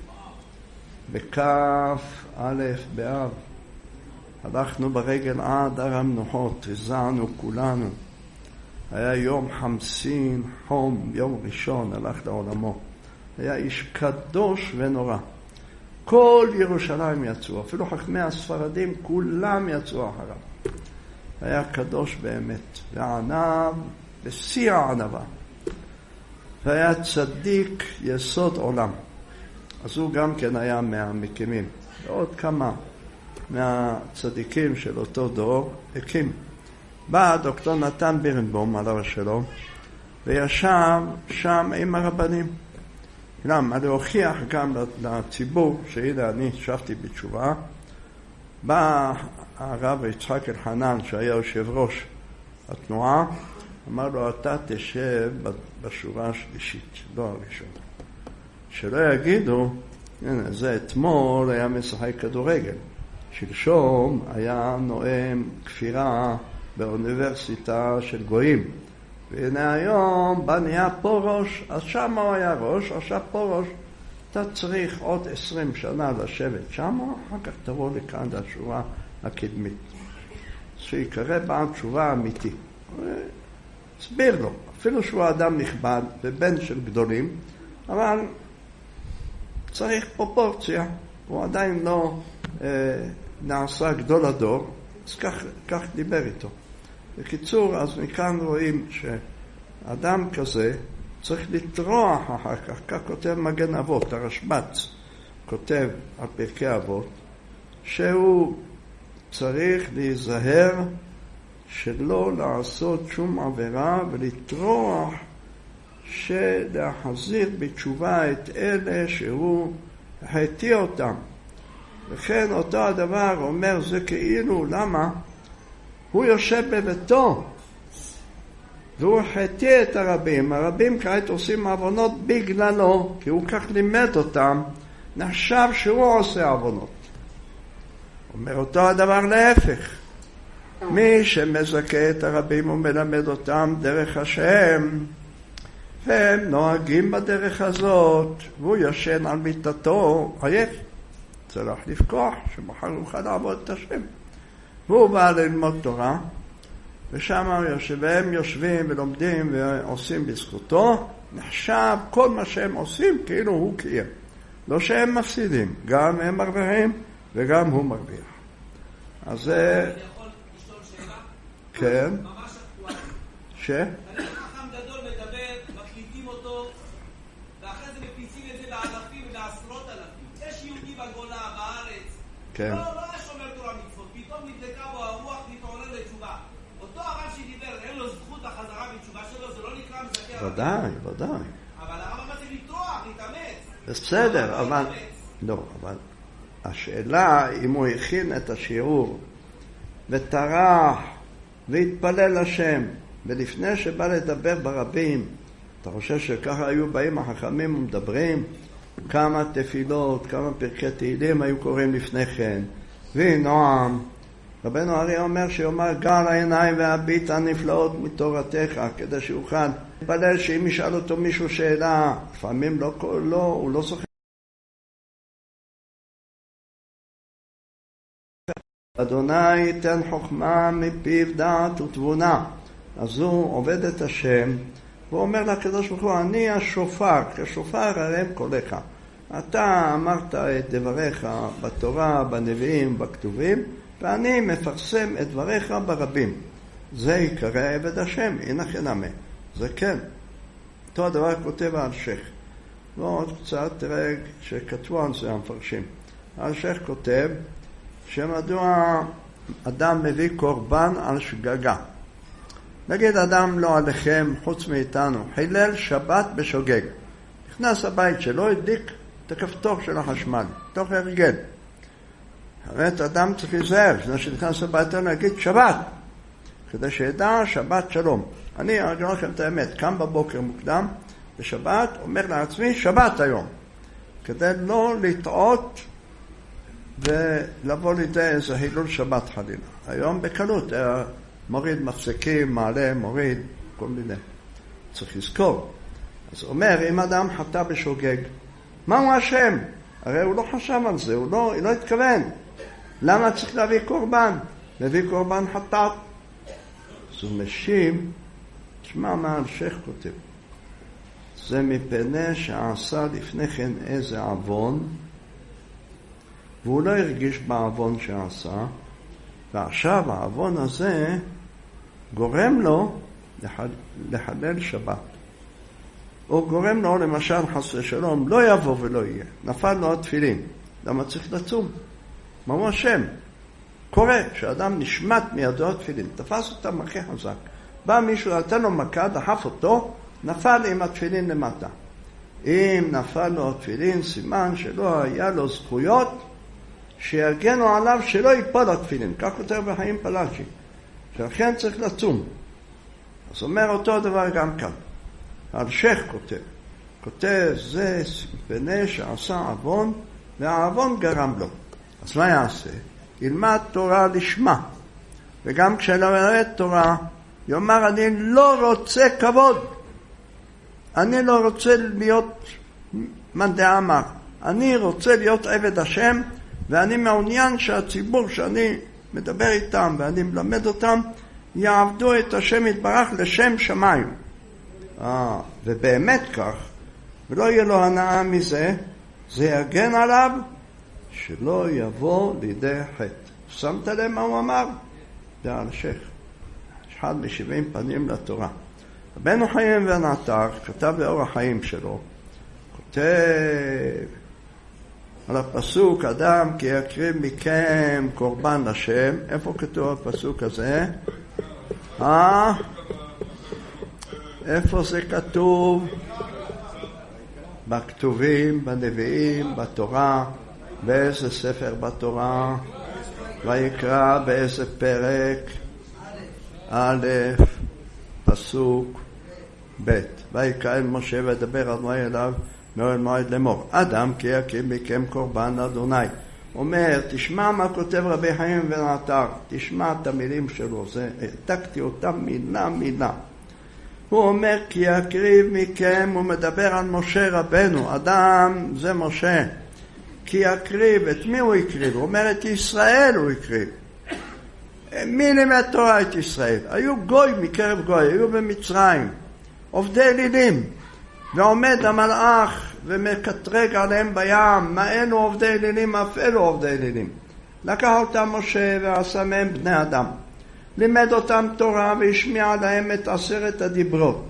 בכף א' באב. הלכנו ברגל עד הר המנוחות, הזענו כולנו. היה יום חמסין, חום, יום ראשון, הלך לעולמו. היה איש קדוש ונורא. כל ירושלים יצאו, אפילו חכמי הספרדים, כולם יצאו אחריו. היה קדוש באמת, וענב בשיא הענבה. והיה צדיק יסוד עולם. אז הוא גם כן היה מהמקימים. ועוד כמה מהצדיקים של אותו דור הקים. בא דוקטור נתן בירנבוים, עליו השלום, וישב שם עם הרבנים. למה? להוכיח גם לציבור שהנה אני שבתי בתשובה. בא הרב יצחק אלחנן שהיה יושב ראש התנועה, אמר לו אתה תשב בשורה השלישית, לא הראשונה. שלא יגידו, הנה זה אתמול היה משחק כדורגל, שלשום היה נואם כפירה באוניברסיטה של גויים, והנה היום בא נהיה פה ראש, אז שם הוא היה ראש, עכשיו פה ראש. אתה צריך עוד עשרים שנה לשבת שם, אחר כך תבוא לכאן לתשובה הקדמית. שיקרא בה תשובה אמיתית. הסביר לו, אפילו שהוא אדם נכבד ובן של גדולים, אבל צריך פרופורציה. הוא עדיין לא אה, נעשה גדול הדור, אז כך, כך דיבר איתו. בקיצור, אז מכאן רואים שאדם כזה צריך לטרוח אחר כך, כך כותב מגן אבות, הרשב"ץ כותב על פרקי אבות, שהוא צריך להיזהר שלא לעשות שום עבירה ולטרוח שלהחזיר בתשובה את אלה שהוא חטא אותם. וכן אותו הדבר אומר זה כאילו, למה? הוא יושב בביתו והוא חטא את הרבים. הרבים כעת עושים עוונות בגללו, כי הוא כך לימד אותם, נחשב שהוא עושה עוונות. אומר אותו הדבר להפך. מי שמזכה את הרבים ומלמד אותם דרך השם, והם נוהגים בדרך הזאת, והוא ישן על מיטתו עייף, צריך לפקוח שמחר יוכל לעבוד את השם. והוא בא ללמוד תורה, ושם והם יושבים ולומדים ועושים בזכותו, נחשב כל מה שהם עושים כאילו הוא קיים. לא שהם מפסידים, גם הם מרוויחים וגם הוא מרוויח. אז זה... אני יכול לשאול שאלה? כן. ממש אקטואלי. ש? אני חכם גדול מדבר, מקליטים אותו, ואחרי זה מפיצים את זה באלפים ובעשרות אלפים. יש יהודי בגולה, בארץ. כן. לא, לא היה שומר תורה מצוות. פתאום נדלקה בו הרוח להתעורר לתשובה. אותו הרב שדיבר, אין לו זכות בחזרה בתשובה שלו, זה לא נקרא מזכה הרב. ודאי, ודאי. אבל הרב אמר צריך לטרוח, להתאמץ. בסדר, אבל... לא, אבל... השאלה אם הוא הכין את השיעור וטרח והתפלל לשם, ולפני שבא לדבר ברבים, אתה חושב שככה היו באים החכמים ומדברים? כמה תפילות, כמה פרקי תהילים היו קוראים לפני כן. ונועם, רבנו אריה אומר שיאמר גר העיניים והביט הנפלאות מתורתך, כדי שיוכל להתפלל שאם ישאל אותו מישהו שאלה, לפעמים לא, לא, הוא לא זוכר. אדוני ייתן חוכמה מפיו דעת ותבונה. אז הוא עובד את השם, והוא אומר לקדוש ברוך הוא, אני השופר, כשופר הרם קולך. אתה אמרת את דבריך בתורה, בנביאים, בכתובים, ואני מפרסם את דבריך ברבים. זה יקרא עבד השם, הנה חינמה. זה כן. אותו הדבר כותב האלשיך. ועוד קצת תראה שכתבו על זה המפרשים. האלשיך כותב, שמדוע אדם מביא קורבן על שגגה. נגיד אדם לא עליכם חוץ מאיתנו, חילל שבת בשוגג. נכנס הבית שלו, הדליק את הכפתור של החשמל, תוך הרגל. באמת אדם צריך להיזהר, כשאדם שנכנס הביתה להגיד שבת, כדי שידע שבת שלום. אני אגיד לכם את האמת, קם בבוקר מוקדם, בשבת אומר לעצמי שבת היום, כדי לא לטעות ולבוא לידי איזה הילול שבת חלילה. היום בקלות, מוריד מפסקים, מעלה, מוריד, כל מיני. צריך לזכור. אז הוא אומר, אם אדם חטא בשוגג, מהו השם? הרי הוא לא חשב על זה, הוא לא, לא התכוון. למה צריך להביא קורבן? להביא קורבן חטאת. אז הוא משיב, תשמע מה אלשיך כותב. זה מפני שעשה לפני כן איזה עוון, והוא לא הרגיש בעוון שעשה, ועכשיו העוון הזה גורם לו לחלל שבת. או גורם לו, למשל חס ושלום, לא יבוא ולא יהיה. נפל לו התפילין. למה צריך לצום? מהו השם? קורה שאדם נשמט מידו התפילין, תפס אותם הכי חזק. בא מישהו, נתן לו מכה, דחף אותו, נפל עם התפילין למטה. אם נפל לו התפילין, סימן שלא היה לו זכויות, שיגנו עליו שלא ייפול התפילין. כך כותב בחיים פלאג'י. שלכן צריך לצום. אז אומר אותו דבר גם כאן. אלשיך כותב. כותב זה בני שעשה עוון, והעוון גרם לו. אז מה יעשה? ילמד תורה לשמה. וגם כשלמד תורה, יאמר אני לא רוצה כבוד. אני לא רוצה להיות מאן דאמר. אני רוצה להיות עבד השם, ואני מעוניין שהציבור שאני מדבר איתם ואני מלמד אותם, יעבדו את השם יתברך לשם שמיים. אה, ובאמת כך, ולא יהיה לו הנאה מזה, זה יגן עליו שלא יבוא לידי חטא. שמת להם מה הוא אמר? זה אלשיך. אחד משבעים פנים לתורה. רבנו חיים בן עטר כתב באור החיים שלו, כותב על הפסוק, אדם כי יקריב מכם קורבן לשם. איפה כתוב הפסוק הזה? אה? איפה זה כתוב? בכתובים, בנביאים, בתורה. באיזה ספר בתורה? ויקרא באיזה פרק? א', פסוק ב'. ויקרא אל משה ודבר אדוני אליו מאוהל מועד לאמור, אדם כי יקריב מכם קורבן לאדוני אומר, תשמע מה כותב רבי חיים בן עטר, תשמע את המילים שלו, זה, העתקתי אותם מילה מילה. הוא אומר, כי יקריב מכם, הוא מדבר על משה רבנו, אדם זה משה. כי יקריב, את מי הוא יקריב? הוא אומר, את ישראל הוא יקריב. מי לימד תורה את ישראל? היו גוי מקרב גוי, היו במצרים, עובדי אלילים. ועומד המלאך ומקטרג עליהם בים, מה אלו עובדי אלילים, אף אלו עובדי אלילים. לקח אותם משה ועשה מהם בני אדם. לימד אותם תורה והשמיע להם את עשרת הדיברות.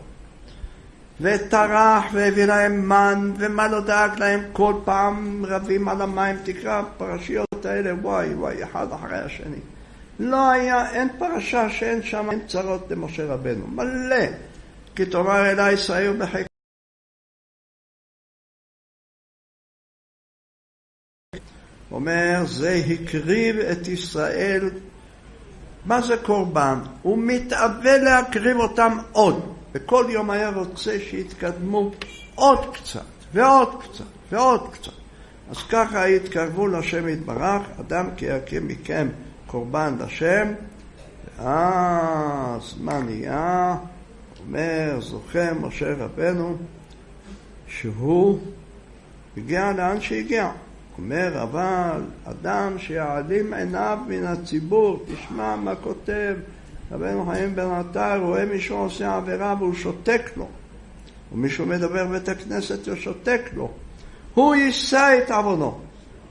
וטרח והביא להם מן, ומה לא דאג להם, כל פעם רבים על המים. תקרא פרשיות האלה, וואי וואי, אחד אחרי השני. לא היה, אין פרשה שאין שם אין צרות למשה רבנו, מלא. כי תאמר אלי ישראל בחק. אומר, זה הקריב את ישראל. מה זה קורבן? הוא מתאווה להקריב אותם עוד. וכל יום היה רוצה שיתקדמו עוד קצת, ועוד קצת, ועוד קצת. אז ככה התקרבו לשם יתברך, אדם כי יקריב מכם קורבן לשם. ואז מה נהיה? אומר, זוכה משה רבנו, שהוא הגיע לאן שהגיע. אומר, אבל אדם שיעלים עיניו מן הציבור, תשמע מה כותב רבנו חיים בן עטר, רואה מישהו עושה עבירה והוא שותק לו, ומישהו מדבר בית הכנסת ושותק לו, הוא יישא את עוונו.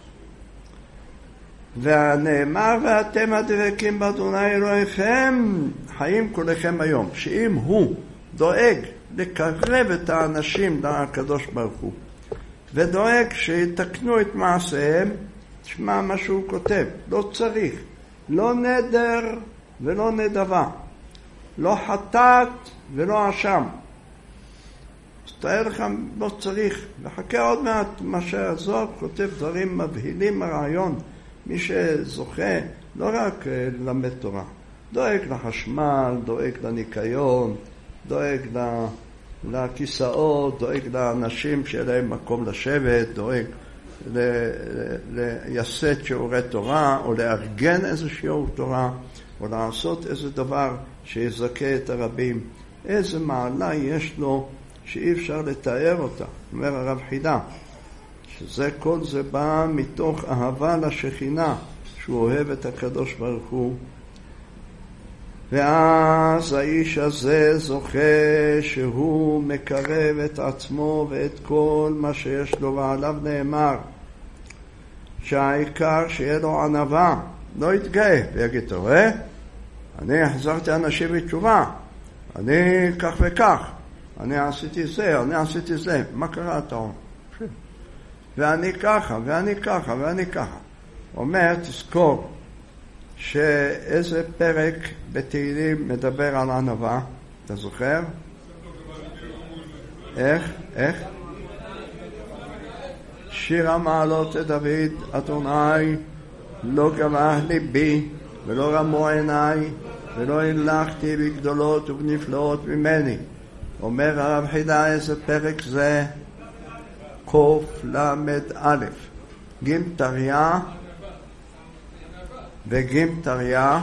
והנאמר, ואתם הדבקים באדוני אלוהיכם חיים כולכם היום. שאם הוא דואג לקרב את האנשים לקדוש ברוך הוא ודואג שיתקנו את מעשיהם, תשמע מה שהוא כותב, לא צריך, לא נדר ולא נדבה, לא חטאת ולא אשם. אז תאר לך, לא צריך. וחכה עוד מעט, מה שהזוהר כותב דברים מבהילים הרעיון. מי שזוכה לא רק ללמד תורה, דואג לחשמל, דואג לניקיון, דואג לכיסאות, דואג לאנשים שיהיה להם מקום לשבת, דואג לייסד שיעורי תורה, או לארגן איזה שיעור תורה, או לעשות איזה דבר שיזכה את הרבים. איזה מעלה יש לו שאי אפשר לתאר אותה. אומר הרב חידה, שזה כל זה בא מתוך אהבה לשכינה, שהוא אוהב את הקדוש ברוך הוא. ואז האיש הזה זוכה שהוא מקרב את עצמו ואת כל מה שיש לו, ועליו נאמר שהעיקר שיהיה לו ענווה, לא יתגאה ויגיד, אתה רואה? אני החזרתי אנשים בתשובה, אני כך וכך, אני עשיתי זה, אני עשיתי זה, מה קרה אתה אומר? ואני ככה, ואני ככה, ואני ככה. אומר, תזכור שאיזה פרק בתהילים מדבר על ענווה, אתה זוכר? איך? איך? שיר המעלות לדוד, אדוני, לא גמח ליבי, ולא רמו עיניי, ולא הלכתי בגדולות ובנפלאות ממני. אומר הרב חידה, איזה פרק זה? קוף למד א', גימ תריה וגימ תריה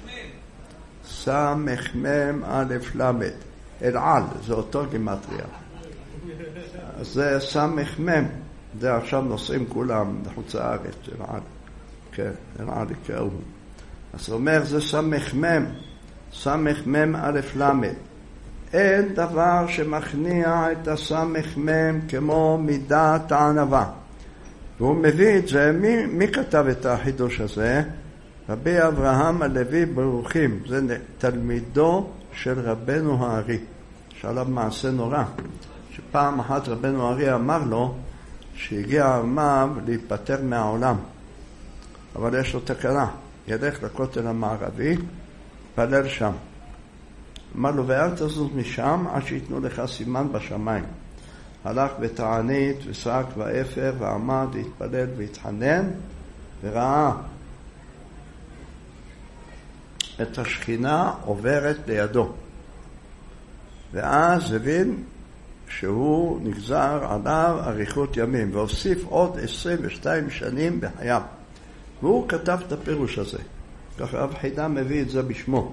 סמך מם א' למד. אלעל, זה אותו גימטריה. זה סמך מם, זה עכשיו נוסעים כולם לחוץ הארץ, אלעל. כן, אלעל יקראו. אז הוא אומר, זה סמך מם, סמך מם א' למד. אין דבר שמכניע את הסמך מם כמו מידת הענווה. והוא מביא את זה, מי, מי כתב את החידוש הזה? רבי אברהם הלוי ברוכים, זה תלמידו של רבנו הארי, שעליו מעשה נורא, שפעם אחת רבנו הארי אמר לו שהגיע הזמן להיפטר מהעולם, אבל יש לו תקנה, ילך לכותל המערבי, פלל שם. אמר לו, ואל תזוז משם עד שיתנו לך סימן בשמיים. הלך בתענית ושק ואפר ועמד והתפלל והתחנן, וראה את השכינה עוברת לידו. ואז הבין שהוא נגזר עליו אריכות ימים, והוסיף עוד עשרים ושתיים שנים בחייו. והוא כתב את הפירוש הזה. ככה רב חידה מביא את זה בשמו.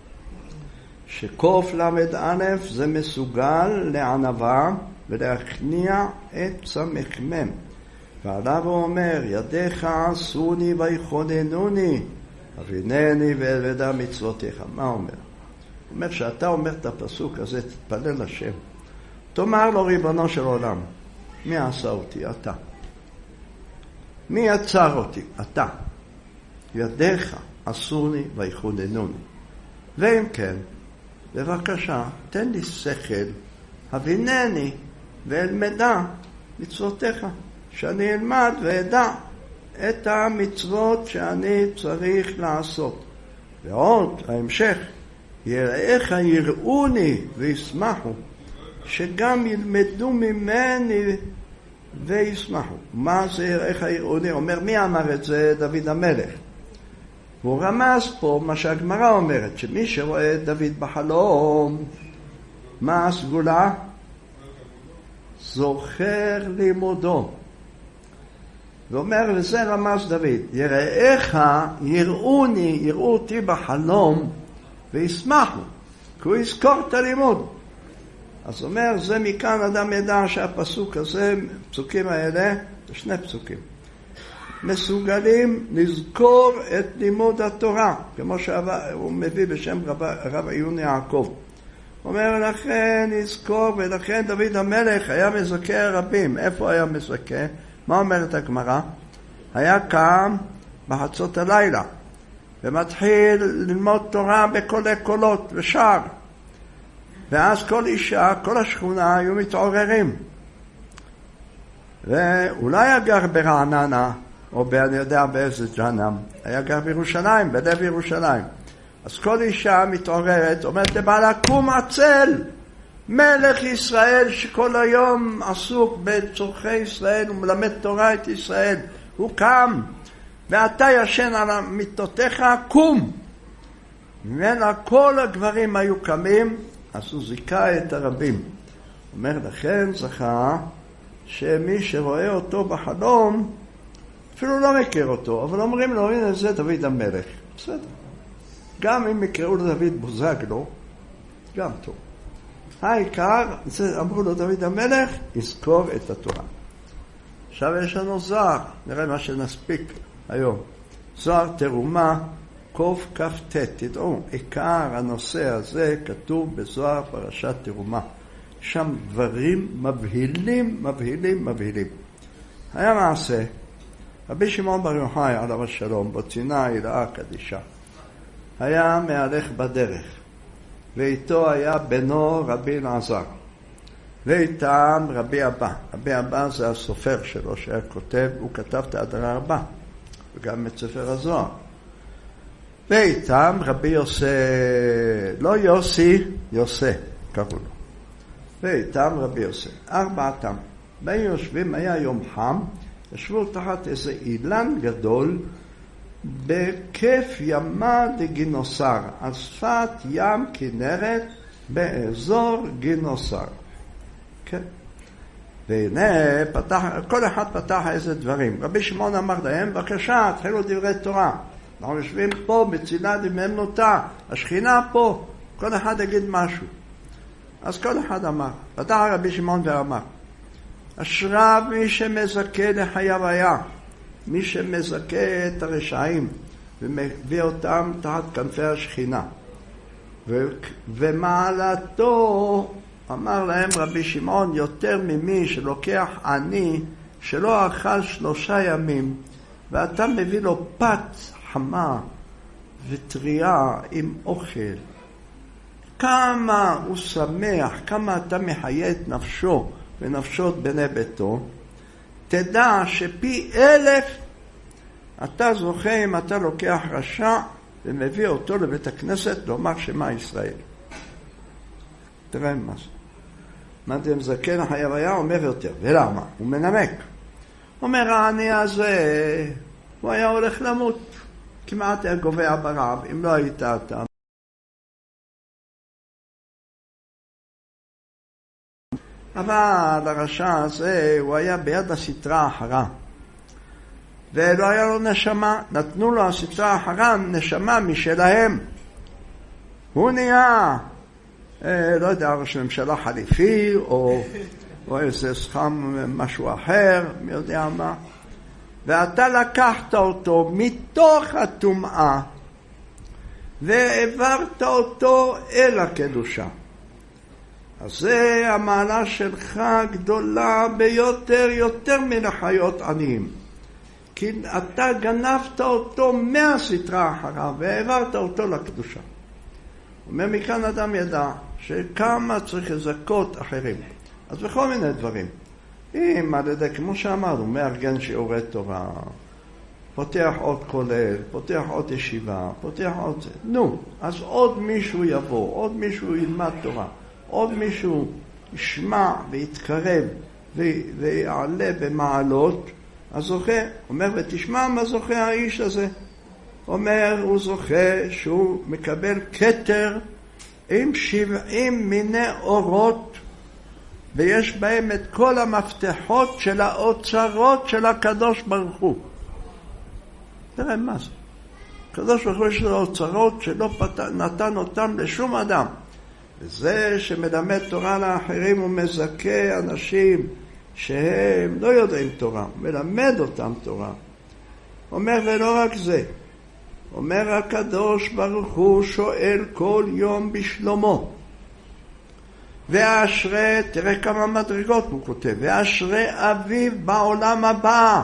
שקוף למד א' זה מסוגל לענווה ולהכניע את סמ"ם. ועליו הוא אומר, ידיך עשוני ויכוננוני, אבינני ואלמד מצוותיך. מה הוא אומר? הוא אומר שאתה אומר את הפסוק הזה, תתפלל לשם. תאמר לו, ריבונו של עולם, מי עשה אותי? אתה. מי יצר אותי? אתה. ידיך עשוני ויכוננוני. ואם כן, בבקשה, תן לי שכל, הבינני ואלמדה מצוותיך, שאני אלמד ואדע את המצוות שאני צריך לעשות. ועוד, ההמשך, יראיך יראוני וישמחו, שגם ילמדו ממני וישמחו. מה זה יראיך יראוני? אומר, מי אמר את זה? דוד המלך. והוא רמז פה מה שהגמרא אומרת, שמי שרואה את דוד בחלום, מה הסגולה? זוכר לימודו. ואומר, וזה רמז דוד, יראיך יראוני, יראו אותי בחלום וישמחו, כי הוא יזכור את הלימוד. אז אומר, זה מכאן אדם ידע שהפסוק הזה, פסוקים האלה, זה שני פסוקים, מסוגלים לזכור את לימוד התורה, כמו שהוא מביא בשם רב, רב עיון יעקב. אומר, לכן יזכור, ולכן דוד המלך היה מזכה רבים. איפה היה מזכה? מה אומרת הגמרא? היה קם בחצות הלילה, ומתחיל ללמוד תורה בקולי קולות ושר. ואז כל אישה, כל השכונה היו מתעוררים. ואולי היה גר ברעננה, או אני יודע באיזה ג'נם, היה גר בירושלים, בלב ירושלים. אז כל אישה מתעוררת, אומרת לבעלה, קום עצל, מלך ישראל שכל היום עסוק בצורכי ישראל, הוא מלמד תורה את ישראל, הוא קם, ואתה ישן על מיטותיך, קום. ממנו כל הגברים היו קמים, אז הוא זיכה את הרבים. אומר, לכן זכה שמי שרואה אותו בחלום, אפילו לא מכיר אותו, אבל אומרים לו, הנה זה דוד המלך. בסדר. גם אם יקראו לדוד בוזגלו, גם טוב. העיקר, אמרו לו דוד המלך, יזכור את התורה. עכשיו יש לנו זוהר, נראה מה שנספיק היום. זוהר תרומה, קוף כף ת', תדעו, עיקר הנושא הזה כתוב בזוהר פרשת תרומה. שם דברים מבהילים, מבהילים, מבהילים. היה מעשה, רבי שמעון בר יוחאי עליו השלום, בצינה הילאה קדישה, היה מהלך בדרך, ואיתו היה בנו רבי אלעזר, ואיתם רבי אבא. רבי אבא זה הסופר שלו שהיה כותב, הוא כתב את ההדרה הרבה, וגם את ספר הזוהר. ואיתם רבי יוסי, לא יוסי, יוסי, קראו לו. ואיתם רבי יוסי, ארבעתם. בין יושבים, היה יום חם, ישבו תחת איזה אילן גדול, בכיף ימה דגינוסר, על שפת ים כנרת, באזור גינוסר. כן. והנה, פתח, כל אחד פתח איזה דברים. רבי שמעון אמר להם, בבקשה, התחילו דברי תורה. אנחנו יושבים פה בצילה דממנותה, השכינה פה, כל אחד יגיד משהו. אז כל אחד אמר, פתח רבי שמעון ואמר, אשריו מי שמזכה לחייו היה, מי שמזכה את הרשעים ומביא אותם תחת כנפי השכינה. ו- ומעלתו, אמר להם רבי שמעון, יותר ממי שלוקח עני שלא אכל שלושה ימים, ואתה מביא לו פת חמה וטריה עם אוכל. כמה הוא שמח, כמה אתה מחיה את נפשו ונפשות בני ביתו. תדע שפי אלף אתה זוכה אם אתה לוקח רשע ומביא אותו לבית הכנסת לומר שמה ישראל. תראה מה זה. מה זה מזקן החייב היה? אומר יותר. ולמה? הוא מנמק. אומר העני הזה, הוא היה הולך למות. כמעט היה גובע ברעב, אם לא היית אתה. אבל הרשע הזה, הוא היה ביד הסתרה האחרה. ולא היה לו נשמה, נתנו לו הסטרה אחרם נשמה משלהם. הוא נהיה, אה, לא יודע, ראש ממשלה חליפי, או, או איזה סכם משהו אחר, מי יודע מה. ואתה לקחת אותו מתוך הטומאה, והעברת אותו אל הקדושה. אז זה המעלה שלך גדולה ביותר, יותר מן החיות עניים. כי אתה גנבת אותו מהסטרה אחריו, והעברת אותו לקדושה. אומר מכאן אדם ידע שכמה צריך לזכות אחרים. אז בכל מיני דברים. אם על ידי, כמו שאמרנו, מארגן שיעורי תורה, פותח עוד כולל, פותח עוד ישיבה, פותח עוד זה. נו, אז עוד מישהו יבוא, עוד מישהו ילמד תורה, עוד מישהו ישמע ויתקרב ויעלה במעלות, אז זוכה. אומר, ותשמע מה זוכה האיש הזה. אומר, הוא זוכה שהוא מקבל כתר עם שבעים מיני אורות, ויש בהם את כל המפתחות של האוצרות של הקדוש ברוך הוא. תראה מה זה. הקדוש ברוך הוא יש לו אוצרות שלא פת... נתן אותם לשום אדם. וזה שמלמד תורה לאחרים הוא מזכה אנשים שהם לא יודעים תורה, מלמד אותם תורה. אומר, ולא רק זה. אומר הקדוש ברוך הוא שואל כל יום בשלומו. ואשרי, תראה כמה מדרגות הוא כותב, ואשרי אביו בעולם הבא.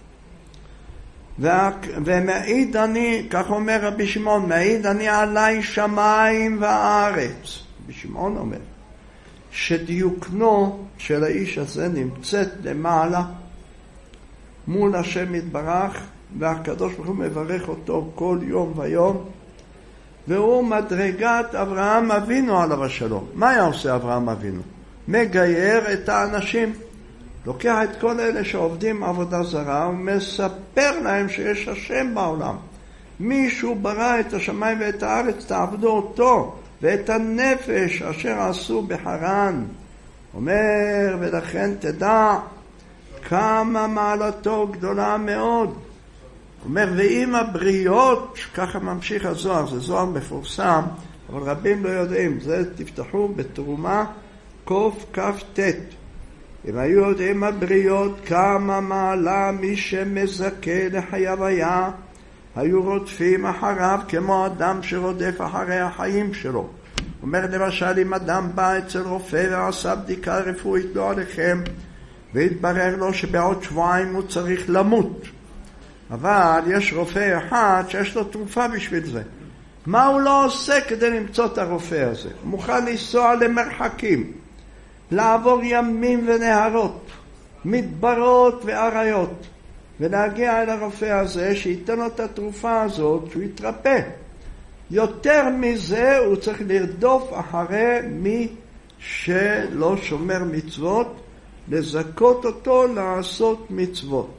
ומעיד אני, כך אומר רבי שמעון, מעיד אני עלי שמיים וארץ. רבי שמעון אומר, שדיוקנו של האיש הזה נמצאת למעלה מול השם יתברך, והקדוש ברוך הוא מברך אותו כל יום ויום, והוא מדרגת אברהם אבינו עליו השלום. מה היה עושה אברהם אבינו? מגייר את האנשים, לוקח את כל אלה שעובדים עבודה זרה ומספר להם שיש השם בעולם. מישהו ברא את השמיים ואת הארץ, תעבדו אותו, ואת הנפש אשר עשו בחרן. אומר, ולכן תדע כמה מעלתו גדולה מאוד. אומר, ואם הבריות, ככה ממשיך הזוהר, זה זוהר מפורסם, אבל רבים לא יודעים, זה תפתחו בתרומה קוף כף תת. אם היו יודעים הבריות כמה מעלה מי שמזכה לחייו היה, היו רודפים אחריו כמו אדם שרודף אחרי החיים שלו. אומר למשל, אם אדם בא אצל רופא ועשה בדיקה רפואית לא עליכם, והתברר לו שבעוד שבועיים הוא צריך למות, אבל יש רופא אחד שיש לו תרופה בשביל זה. מה הוא לא עושה כדי למצוא את הרופא הזה? הוא מוכן לנסוע למרחקים, לעבור ימים ונהרות, מדברות ואריות, ולהגיע אל הרופא הזה שייתן לו את התרופה הזאת, שהוא יתרפא. יותר מזה הוא צריך לרדוף אחרי מי שלא שומר מצוות, לזכות אותו לעשות מצוות.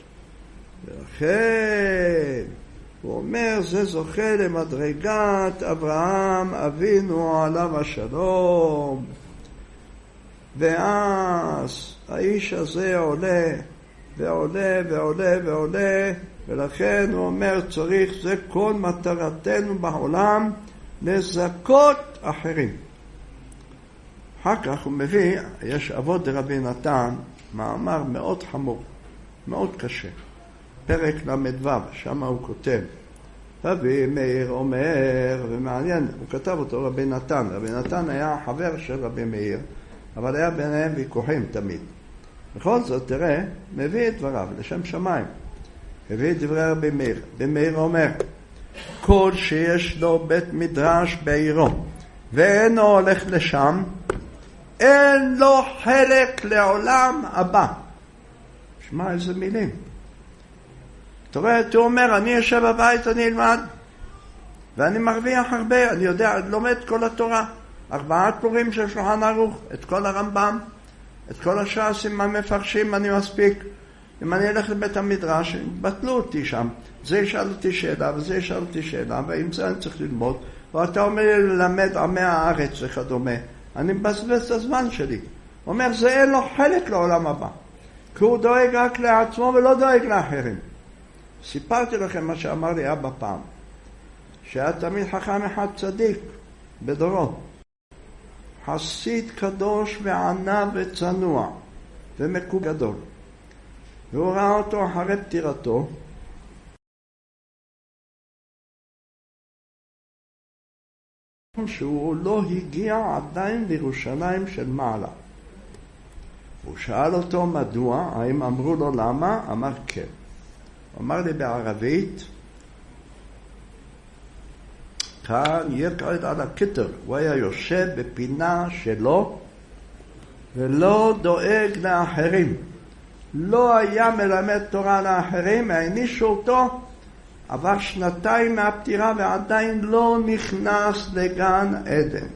ולכן הוא אומר, זה זוכה למדרגת אברהם אבינו עליו השלום. ואז האיש הזה עולה ועולה ועולה ועולה, ולכן הוא אומר, צריך, זה כל מטרתנו בעולם, לזכות אחרים. אחר כך הוא מביא, יש אבות דרבי נתן, מאמר מאוד חמור, מאוד קשה. פרק למדו, שם הוא כותב, רבי מאיר אומר, ומעניין, הוא כתב אותו רבי נתן, רבי נתן היה חבר של רבי מאיר, אבל היה ביניהם ויכוחים תמיד. בכל זאת, תראה, מביא את דבריו לשם שמיים. הביא את דברי רבי מאיר. רבי מאיר אומר, כל שיש לו בית מדרש בעירו, ואינו הולך לשם, אין לו חלק לעולם הבא. שמע איזה מילים. תראה, הוא אומר, אני יושב בבית, אני אלמד, ואני מרוויח הרבה, אני יודע, אני לומד כל התורה, ארבעת פורים של שולחן ערוך, את כל הרמב"ם, את כל הש"סים המפרשים אני מספיק. אם אני אלך לבית המדרש, בטלו אותי שם, זה ישאל אותי שאלה וזה ישאל אותי שאלה, ועם זה אני צריך ללמוד, ואתה אומר לי ללמד עמי הארץ וכדומה, אני מבזבז את הזמן שלי. הוא אומר, זה אין לו חלק לעולם הבא, כי הוא דואג רק לעצמו ולא דואג לאחרים. סיפרתי לכם מה שאמר לי אבא פעם, שהיה תמיד חכם אחד צדיק בדורו, חסיד קדוש וענב וצנוע ומקובל גדול, והוא ראה אותו אחרי פטירתו, שהוא לא הגיע עדיין לירושלים של מעלה. הוא שאל אותו מדוע, האם אמרו לו למה? אמר כן. הוא אמר לי בערבית, כאן יקרד על הכתר, הוא היה יושב בפינה שלו ולא דואג לאחרים, לא היה מלמד תורה לאחרים, הענישו אותו, עבר שנתיים מהפטירה ועדיין לא נכנס לגן עדן.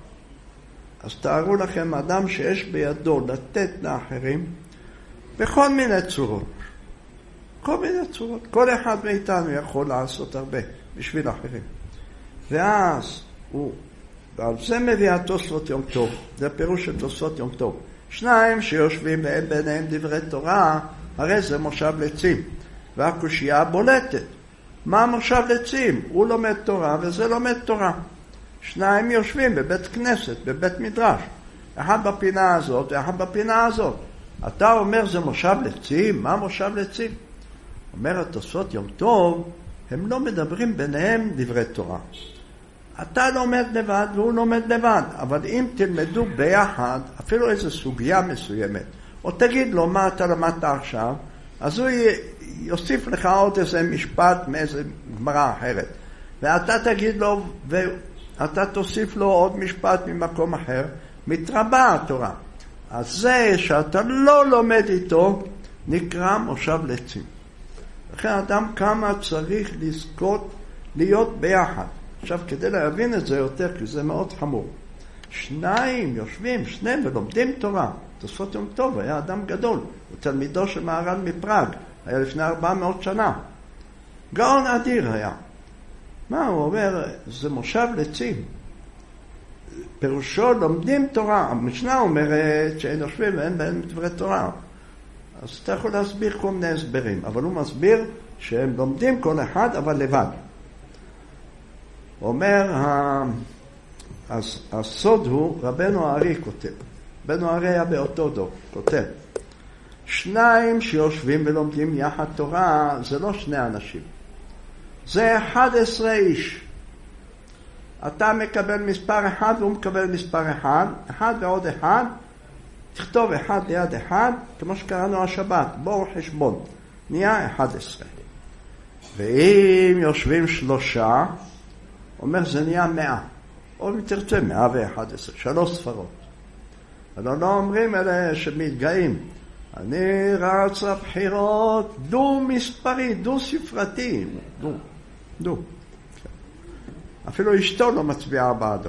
אז תארו לכם אדם שיש בידו לתת לאחרים בכל מיני צורות, כל מיני צורות, כל אחד מאיתנו יכול לעשות הרבה בשביל אחרים. ואז הוא, ועל זה מביא התוספות יום טוב, זה פירוש של תוספות יום טוב. שניים שיושבים ואין ביניהם דברי תורה, הרי זה מושב לצים, והקושייה בולטת. מה מושב לצים? הוא לומד תורה וזה לומד תורה. שניים יושבים בבית כנסת, בבית מדרש, אחד בפינה הזאת ואחד בפינה הזאת. אתה אומר זה מושב לצים? מה מושב לצים? אומר התוספות יום טוב, הם לא מדברים ביניהם דברי תורה. אתה לומד לבד והוא לומד לבד, אבל אם תלמדו ביחד אפילו איזו סוגיה מסוימת, או תגיד לו מה אתה למדת עכשיו, אז הוא יוסיף לך עוד איזה משפט מאיזה גמרא אחרת, ואתה תגיד לו ואתה תוסיף לו עוד משפט ממקום אחר, מתרבה התורה. אז זה שאתה לא לומד איתו נקרא מושב לצים. לכן אדם כמה צריך לזכות להיות ביחד. עכשיו כדי להבין את זה יותר, כי זה מאוד חמור, שניים יושבים, שניהם ולומדים תורה. תוספות יום טוב היה אדם גדול, הוא תלמידו של מהר"ל מפראג, היה לפני ארבע מאות שנה, גאון אדיר היה. מה הוא אומר? זה מושב לצים, פירושו לומדים תורה. המשנה אומרת שאין יושבים ואין בהם דברי תורה, אז אתה יכול להסביר כל מיני הסברים, אבל הוא מסביר שהם לומדים כל אחד אבל לבד. הוא אומר, הסוד הוא, רבנו הארי כותב, רבנו הארי היה באותו דור, כותב, שניים שיושבים ולומדים יחד תורה, זה לא שני אנשים, זה אחד עשר איש. אתה מקבל מספר אחד והוא מקבל מספר אחד, אחד ועוד אחד, תכתוב אחד ליד אחד, כמו שקראנו השבת, בואו חשבון, נהיה אחד עשרה. ואם יושבים שלושה, אומר זה נהיה מאה, או אם תרצה מאה ואחד עשרה, שלוש ספרות. אבל לא אומרים אלה שמתגאים, אני רץ לבחירות דו מספרי, דו ספרתי, דו, דו. אפילו אשתו לא מצביעה בעדו.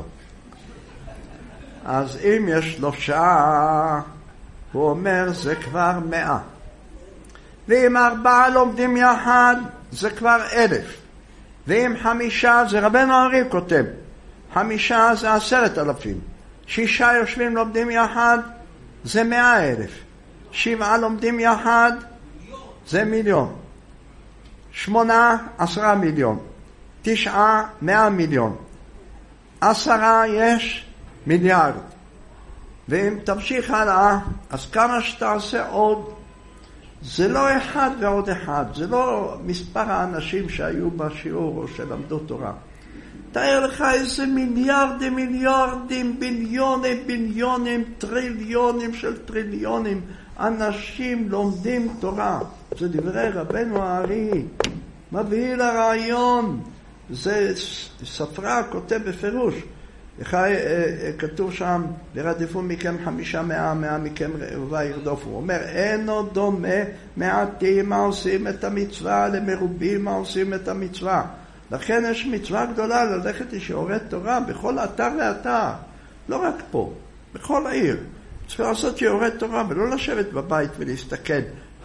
אז אם יש שלושה, הוא אומר זה כבר מאה. ואם ארבעה לומדים יחד, זה כבר אלף. ואם חמישה, זה רבנו הארי כותב, חמישה זה עשרת אלפים. שישה יושבים לומדים יחד, זה מאה אלף. שבעה לומדים יחד, זה מיליון. שמונה, עשרה מיליון. תשעה, מאה מיליון. עשרה יש מיליארד. ואם תמשיך הלאה, אז כמה שתעשה עוד, זה לא אחד ועוד אחד, זה לא מספר האנשים שהיו בשיעור או שלמדו תורה. תאר לך איזה מיליארדים, מיליארדים, ביליונים, ביליונים, טריליונים של טריליונים, אנשים לומדים תורה. זה דברי רבנו הארי, מביא לרעיון, זה ספרה כותב בפירוש, כתוב שם, ורדפו מכם חמישה מאה, מאה מכם רעבה ירדופו. הוא אומר, אינו דומה מעטים העושים את המצווה למרובים העושים את המצווה. לכן יש מצווה גדולה ללכת לשיעורי תורה בכל אתר ואתר, לא רק פה, בכל העיר. צריך לעשות שיעורי תורה ולא לשבת בבית ולהסתכל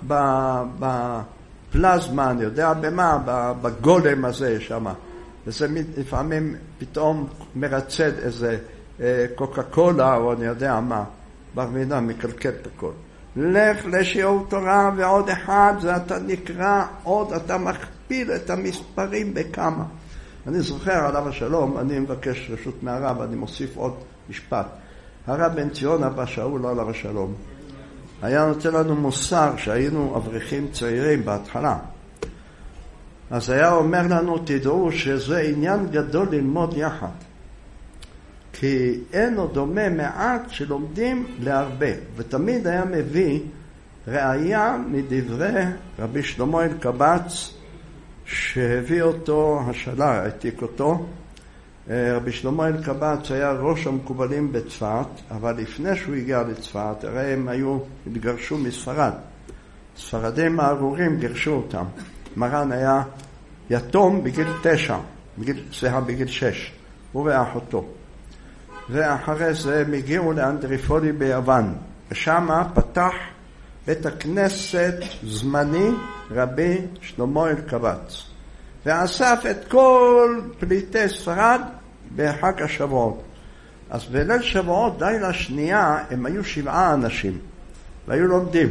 בפלזמה, אני יודע במה, בגולם הזה שם. וזה לפעמים פתאום מרצד איזה קוקה קולה או אני יודע מה, ברמינה מקלקל את הכל. לך לשיעור תורה, ועוד אחד, זה אתה נקרא עוד, אתה מכפיל את המספרים בכמה. אני זוכר עליו השלום, אני מבקש רשות מהרב, אני מוסיף עוד משפט. הרב בן ציון אבא שאול עליו השלום, היה נותן לנו מוסר שהיינו אברכים צעירים בהתחלה. אז היה אומר לנו, תדעו שזה עניין גדול ללמוד יחד. כי אין עוד דומה מעט שלומדים להרבה. ותמיד היה מביא ראיה מדברי רבי שלמה אלקבץ, שהביא אותו, השאלה, העתיק אותו. רבי שלמה אלקבץ היה ראש המקובלים בצפת, אבל לפני שהוא הגיע לצפת, הרי הם היו, התגרשו מספרד. ספרדים הארורים גירשו אותם. מרן היה יתום בגיל תשע, בגיל, סליחה, בגיל שש, הוא ואחותו. ואחרי זה הם הגיעו לאנדריפולי ביוון, ושם פתח בית הכנסת זמני רבי שלמה אלקבץ, ואסף את כל פליטי ספרד בחג השבועות. אז בליל שבועות, לילה שנייה, הם היו שבעה אנשים, והיו לומדים.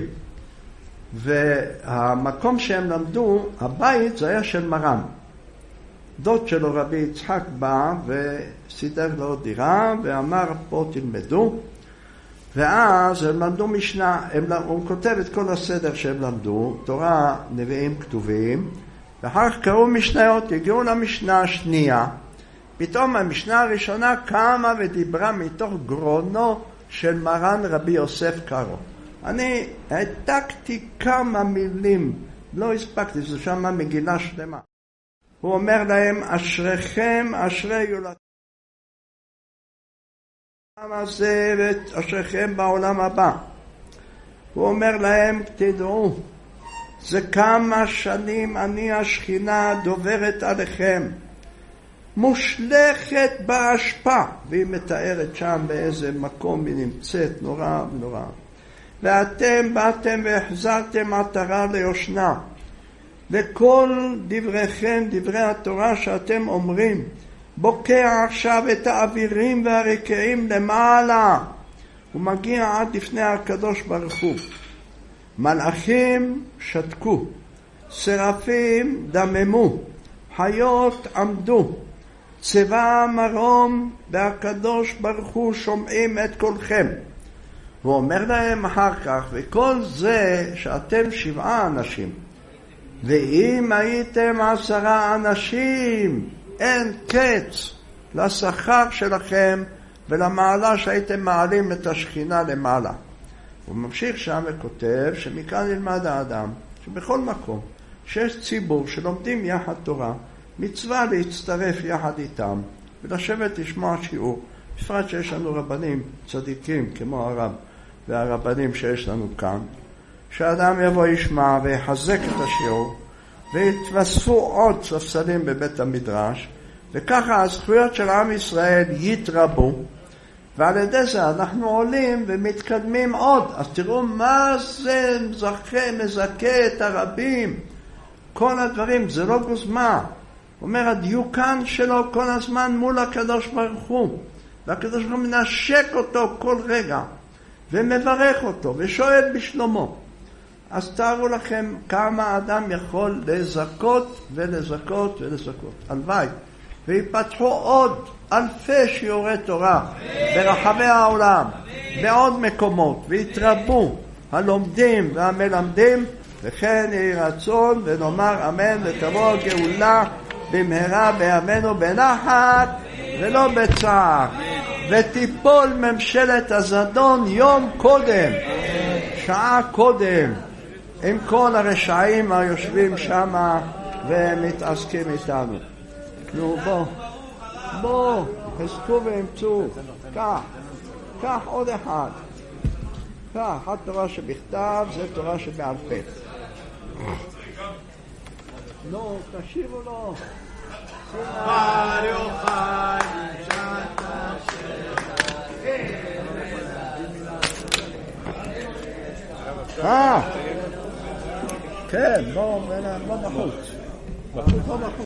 והמקום שהם למדו, הבית זה היה של מרן. דוד שלו רבי יצחק בא וסידר לו דירה ואמר פה תלמדו, ואז הם למדו משנה. הם, הוא כותב את כל הסדר שהם למדו, תורה, נביאים, כתובים, ואחר כך קראו משניות, הגיעו למשנה השנייה, פתאום המשנה הראשונה קמה ודיברה מתוך גרונו של מרן רבי יוסף קארו. אני העתקתי כמה מילים, לא הספקתי, זה שם מגילה שלמה. הוא אומר להם, אשריכם, אשרי יולדתם הזה ואת אשריכם בעולם הבא. הוא אומר להם, תדעו, זה כמה שנים אני השכינה דוברת עליכם, מושלכת באשפה, והיא מתארת שם באיזה מקום היא נמצאת, נורא ונורא. ואתם באתם והחזרתם עטרה ליושנה, וכל דבריכם, דברי התורה שאתם אומרים, בוקע עכשיו את האווירים והרקיעים למעלה. הוא מגיע עד לפני הקדוש ברוך הוא. מלאכים שתקו, שרפים דממו, חיות עמדו, צבא מרום, והקדוש ברוך הוא שומעים את קולכם. הוא אומר להם אחר כך, וכל זה שאתם שבעה אנשים, ואם הייתם עשרה אנשים, אין קץ לשכר שלכם ולמעלה שהייתם מעלים את השכינה למעלה. הוא ממשיך שם וכותב שמכאן ילמד האדם שבכל מקום שיש ציבור שלומדים יחד תורה, מצווה להצטרף יחד איתם ולשבת לשמוע שיעור, בפרט שיש לנו רבנים צדיקים כמו הרב והרבנים שיש לנו כאן, שהאדם יבוא ישמע ויחזק את השיעור, והתווספו עוד ספסלים בבית המדרש, וככה הזכויות של עם ישראל יתרבו, ועל ידי זה אנחנו עולים ומתקדמים עוד. אז תראו מה זה מזכה, מזכה את הרבים. כל הדברים, זה לא גוזמה. אומר, הדיוקן שלו כל הזמן מול הקדוש ברוך הוא, והקדוש ברוך הוא מנשק אותו כל רגע, ומברך אותו, ושואל בשלומו. אז תארו לכם כמה אדם יכול לזכות ולזכות ולזכות. הלוואי ויפתחו עוד אלפי שיעורי תורה ברחבי העולם, בעוד מקומות, ויתרבו הלומדים והמלמדים, וכן יהי רצון ונאמר אמן, ותבוא גאולה במהרה בימינו בנחת ולא בצער, ותיפול ממשלת הזדון יום קודם, שעה קודם, עם כל הרשעים היושבים שם ומתעסקים איתנו. נו, בוא, בוא, חזקו ואמצו, כך, כך עוד אחד. כך, התורה שבכתב זה תורה שבעל פה. נו, תשירו לו. ברוך הנמשת אה, כן, בוא, בוא בחוץ. בוא בחוץ.